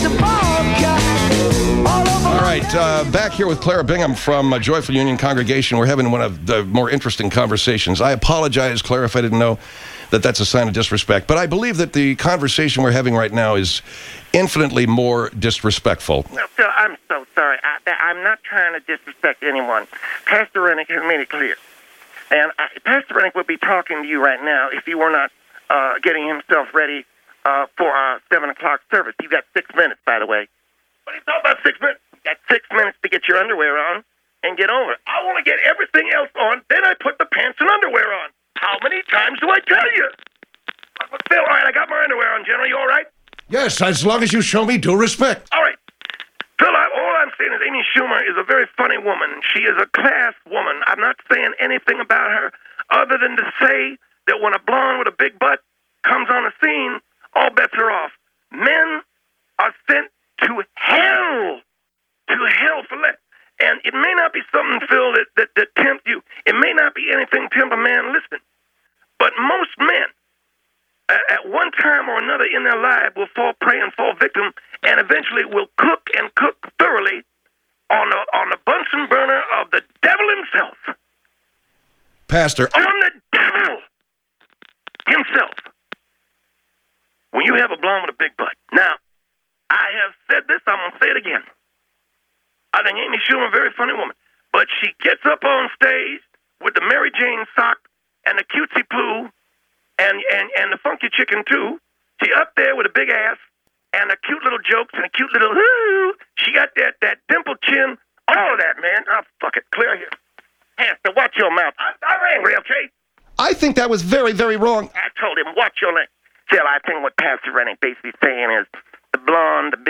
All right, uh, back here with Clara Bingham from uh, Joyful Union Congregation. We're having one of the more interesting conversations. I apologize, Clara, if I didn't know that that's a sign of disrespect. But I believe that the conversation we're having right now is infinitely more disrespectful. No, Phil, I'm so sorry. I, I'm not trying to disrespect anyone. Pastor Rennick has made it clear. And I, Pastor Rennick would be talking to you right now if he were not uh, getting himself ready uh, for our seven o'clock service. You've got six minutes, by the way. What are you talking about, six minutes? You got six minutes to get your underwear on and get over it. I want to get everything else on, then I put the pants and underwear on. How many times do I tell you? Phil, all right, I got my underwear on, General. You all right? Yes, as long as you show me due respect. All right. Phil, I, all I'm saying is Amy Schumer is a very funny woman. She is a class woman. I'm not saying anything about her other than to say that when a blonde with a big butt comes on the scene, all bets are off. Men are sent to hell. To hell for less. And it may not be something, Phil, that, that, that tempt you. It may not be anything tempt a man listening. But most men, at, at one time or another in their life, will fall prey and fall victim, and eventually will cook and cook thoroughly on the, on the Bunsen burner of the devil himself. Pastor. On the devil himself. When you have a blonde with a big butt. Now, I have said this, I'm going to say it again. I think Amy Schumer, a very funny woman. But she gets up on stage with the Mary Jane sock and the cutesy poo and, and, and the funky chicken, too. She up there with a big ass and the cute little jokes and a cute little, whoo. She got that, that dimple chin, all of that, man. Oh, fuck it, clear here. Pastor, watch your mouth. I, I'm angry, okay? I think that was very, very wrong. I told him, watch your language. Phil, I think what Pastor Rennick basically saying is the blonde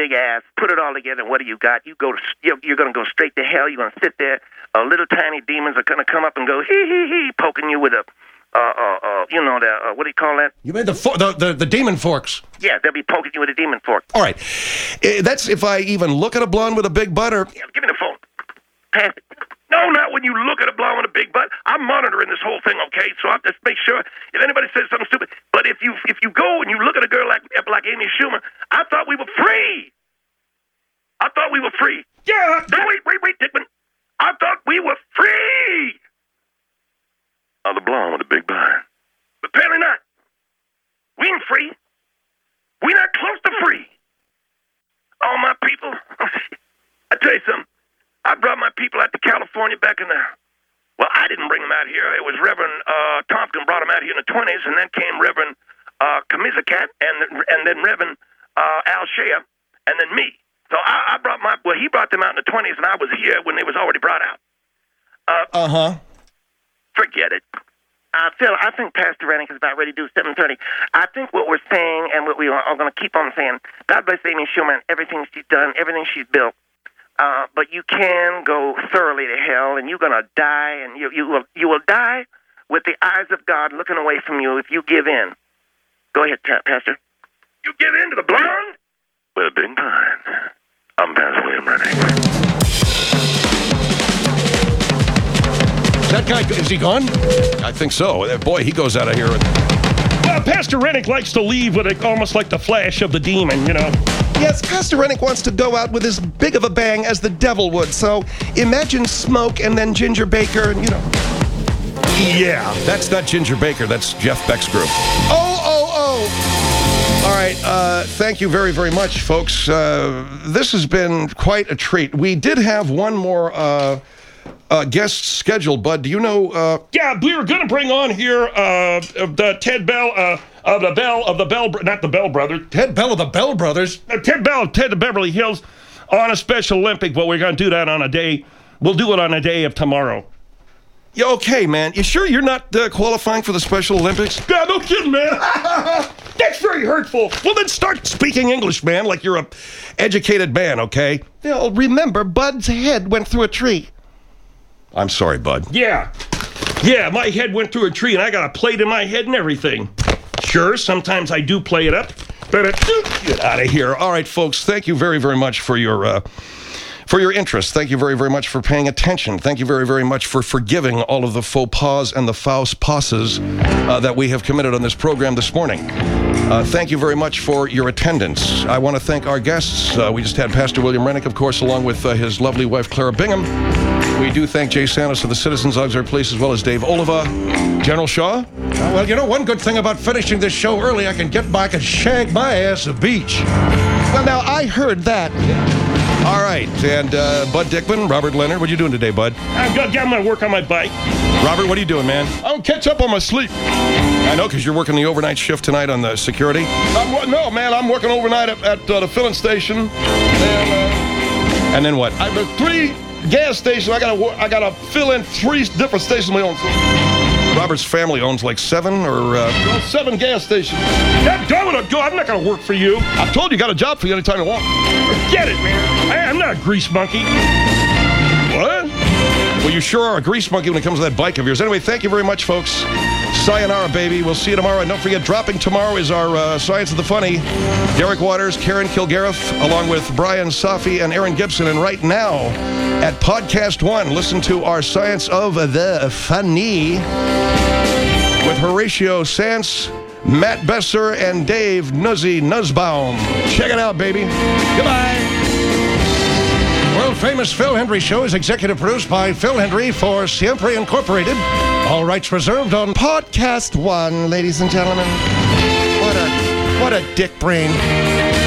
big ass, put it all together, and what do you got? You go to, you're, you're going to go straight to hell. You're going to sit there. Uh, little tiny demons are going to come up and go, hee, hee, hee, poking you with a, uh, uh, uh, you know, the, uh, what do you call that? You made the, fo- the, the, the demon forks. Yeah, they'll be poking you with a demon fork. All right. Uh, That's if I even look at a blonde with a big butt or... Yeah, give me the phone. Pass it. No, not when you look at a blonde with a big butt. I'm monitoring this whole thing, okay? So I have to make sure if anybody says something stupid. But if you if you go and you look at a girl like like Amy Schumer, I thought we were free. I thought we were free. Yeah. No, wait, wait, wait, Dickman. I thought we were free. Oh, the blonde with the big butt. But apparently not. We ain't free. We not close to free. All my people. I tell you something. I brought my people out to California back in the, well, I didn't bring them out here. It was Reverend uh, Tompkins brought them out here in the twenties, and then came Reverend uh, Kamizakat, and and then Reverend uh, Al Shea, and then me. So I, I brought my, well, he brought them out in the twenties, and I was here when they was already brought out. Uh, Uh-huh. Forget it. Uh, Phil, I think Pastor Rennick is about ready to do seven thirty. I think what we're saying and what we are, are going to keep on saying, God bless Amy Schumer and everything she's done, everything she's built. Uh, but you can go thoroughly to hell, and you're going to die, and you you will you will die with the eyes of God looking away from you if you give in. Go ahead, Pastor. You give in to the blonde with a big pine. I'm Pastor William Rennick. That guy, is he gone? I think so. Uh, Boy, he goes out of here. And... Well, Pastor Rennick likes to leave with a, almost like the flash of the demon, you know. Yes, Pastor Rennick wants to go out with as big of a bang as the devil would. So imagine Smoke and then Ginger Baker, and you know. Yeah, that's not Ginger Baker. That's Jeff Beck's group. Oh, oh, oh. All right. Uh, thank you very, very much, folks. Uh, this has been quite a treat. We did have one more uh, uh, guest scheduled, Bud. Do you know? Uh... Yeah, we were going to bring on here uh, the Ted Bell uh, of the Bell of the Bell, not the Bell Brothers. Ted Bell of the Bell Brothers. Uh, Ted Bell, Ted of Beverly Hills, on a Special Olympic. But we're going to do that on a day. We'll do it on a day of tomorrow. Yeah, okay, man. You sure you're not uh, qualifying for the Special Olympics? Yeah, no kidding, man. That's very hurtful. Well, then start speaking English, man, like you're a educated man, okay? Phil, remember, Bud's head went through a tree. I'm sorry, Bud. Yeah. Yeah, my head went through a tree, and I got a plate in my head and everything. Sure, sometimes I do play it up, but it... Get out of here. All right, folks, thank you very, very much for your... Uh, For your interest. Thank you very, very much for paying attention. Thank you very, very much for forgiving all of the faux pas and the faux passes uh, that we have committed on this program this morning. Uh, thank you very much for your attendance. I want to thank our guests. Uh, we just had Pastor William Rennick, of course, along with uh, his lovely wife, Clara Bingham. We do thank Jay Santos of the Citizens Auxiliary Police, as well as Dave Oliva. General Shaw? Uh, well, you know, one good thing about finishing this show early, I can get back and shag my ass at the beach. Well, now, I heard that. All right, and uh, Bud Dickman, Robert Leonard, what are you doing today, Bud? I'm going to work on my bike. Robert, what are you doing, man? I'll catch up on my sleep. I know, because you're working the overnight shift tonight on the security. I'm, no, man, I'm working overnight at, at uh, the filling station. And, uh, and then what? I have three gas stations. I got to I got to fill in three different stations of my own. Robert's family owns like seven or... Uh... Well, seven gas stations. That dominant, I'm not going to work for you. I told you, got a job for you anytime you want. Forget it, man. I, I'm not a grease monkey. What? Well, you sure are a grease monkey when it comes to that bike of yours. Anyway, thank you very much, folks. Sayonara, baby. We'll see you tomorrow. And don't forget, dropping tomorrow is our uh, Science of the Funny. Derek Waters, Karen Kilgariff, along with Brian Safi and Aaron Gibson. And right now, at Podcast One, listen to our Science of the Funny with Horatio Sanz, Matt Besser, and Dave Nuzzy Nussbaum. Check it out, baby. Goodbye. World-famous Phil Hendry Show is executive produced by Phil Hendry for Siempre Incorporated. All rights reserved on Podcast One, ladies and gentlemen. What a, what a dick brain.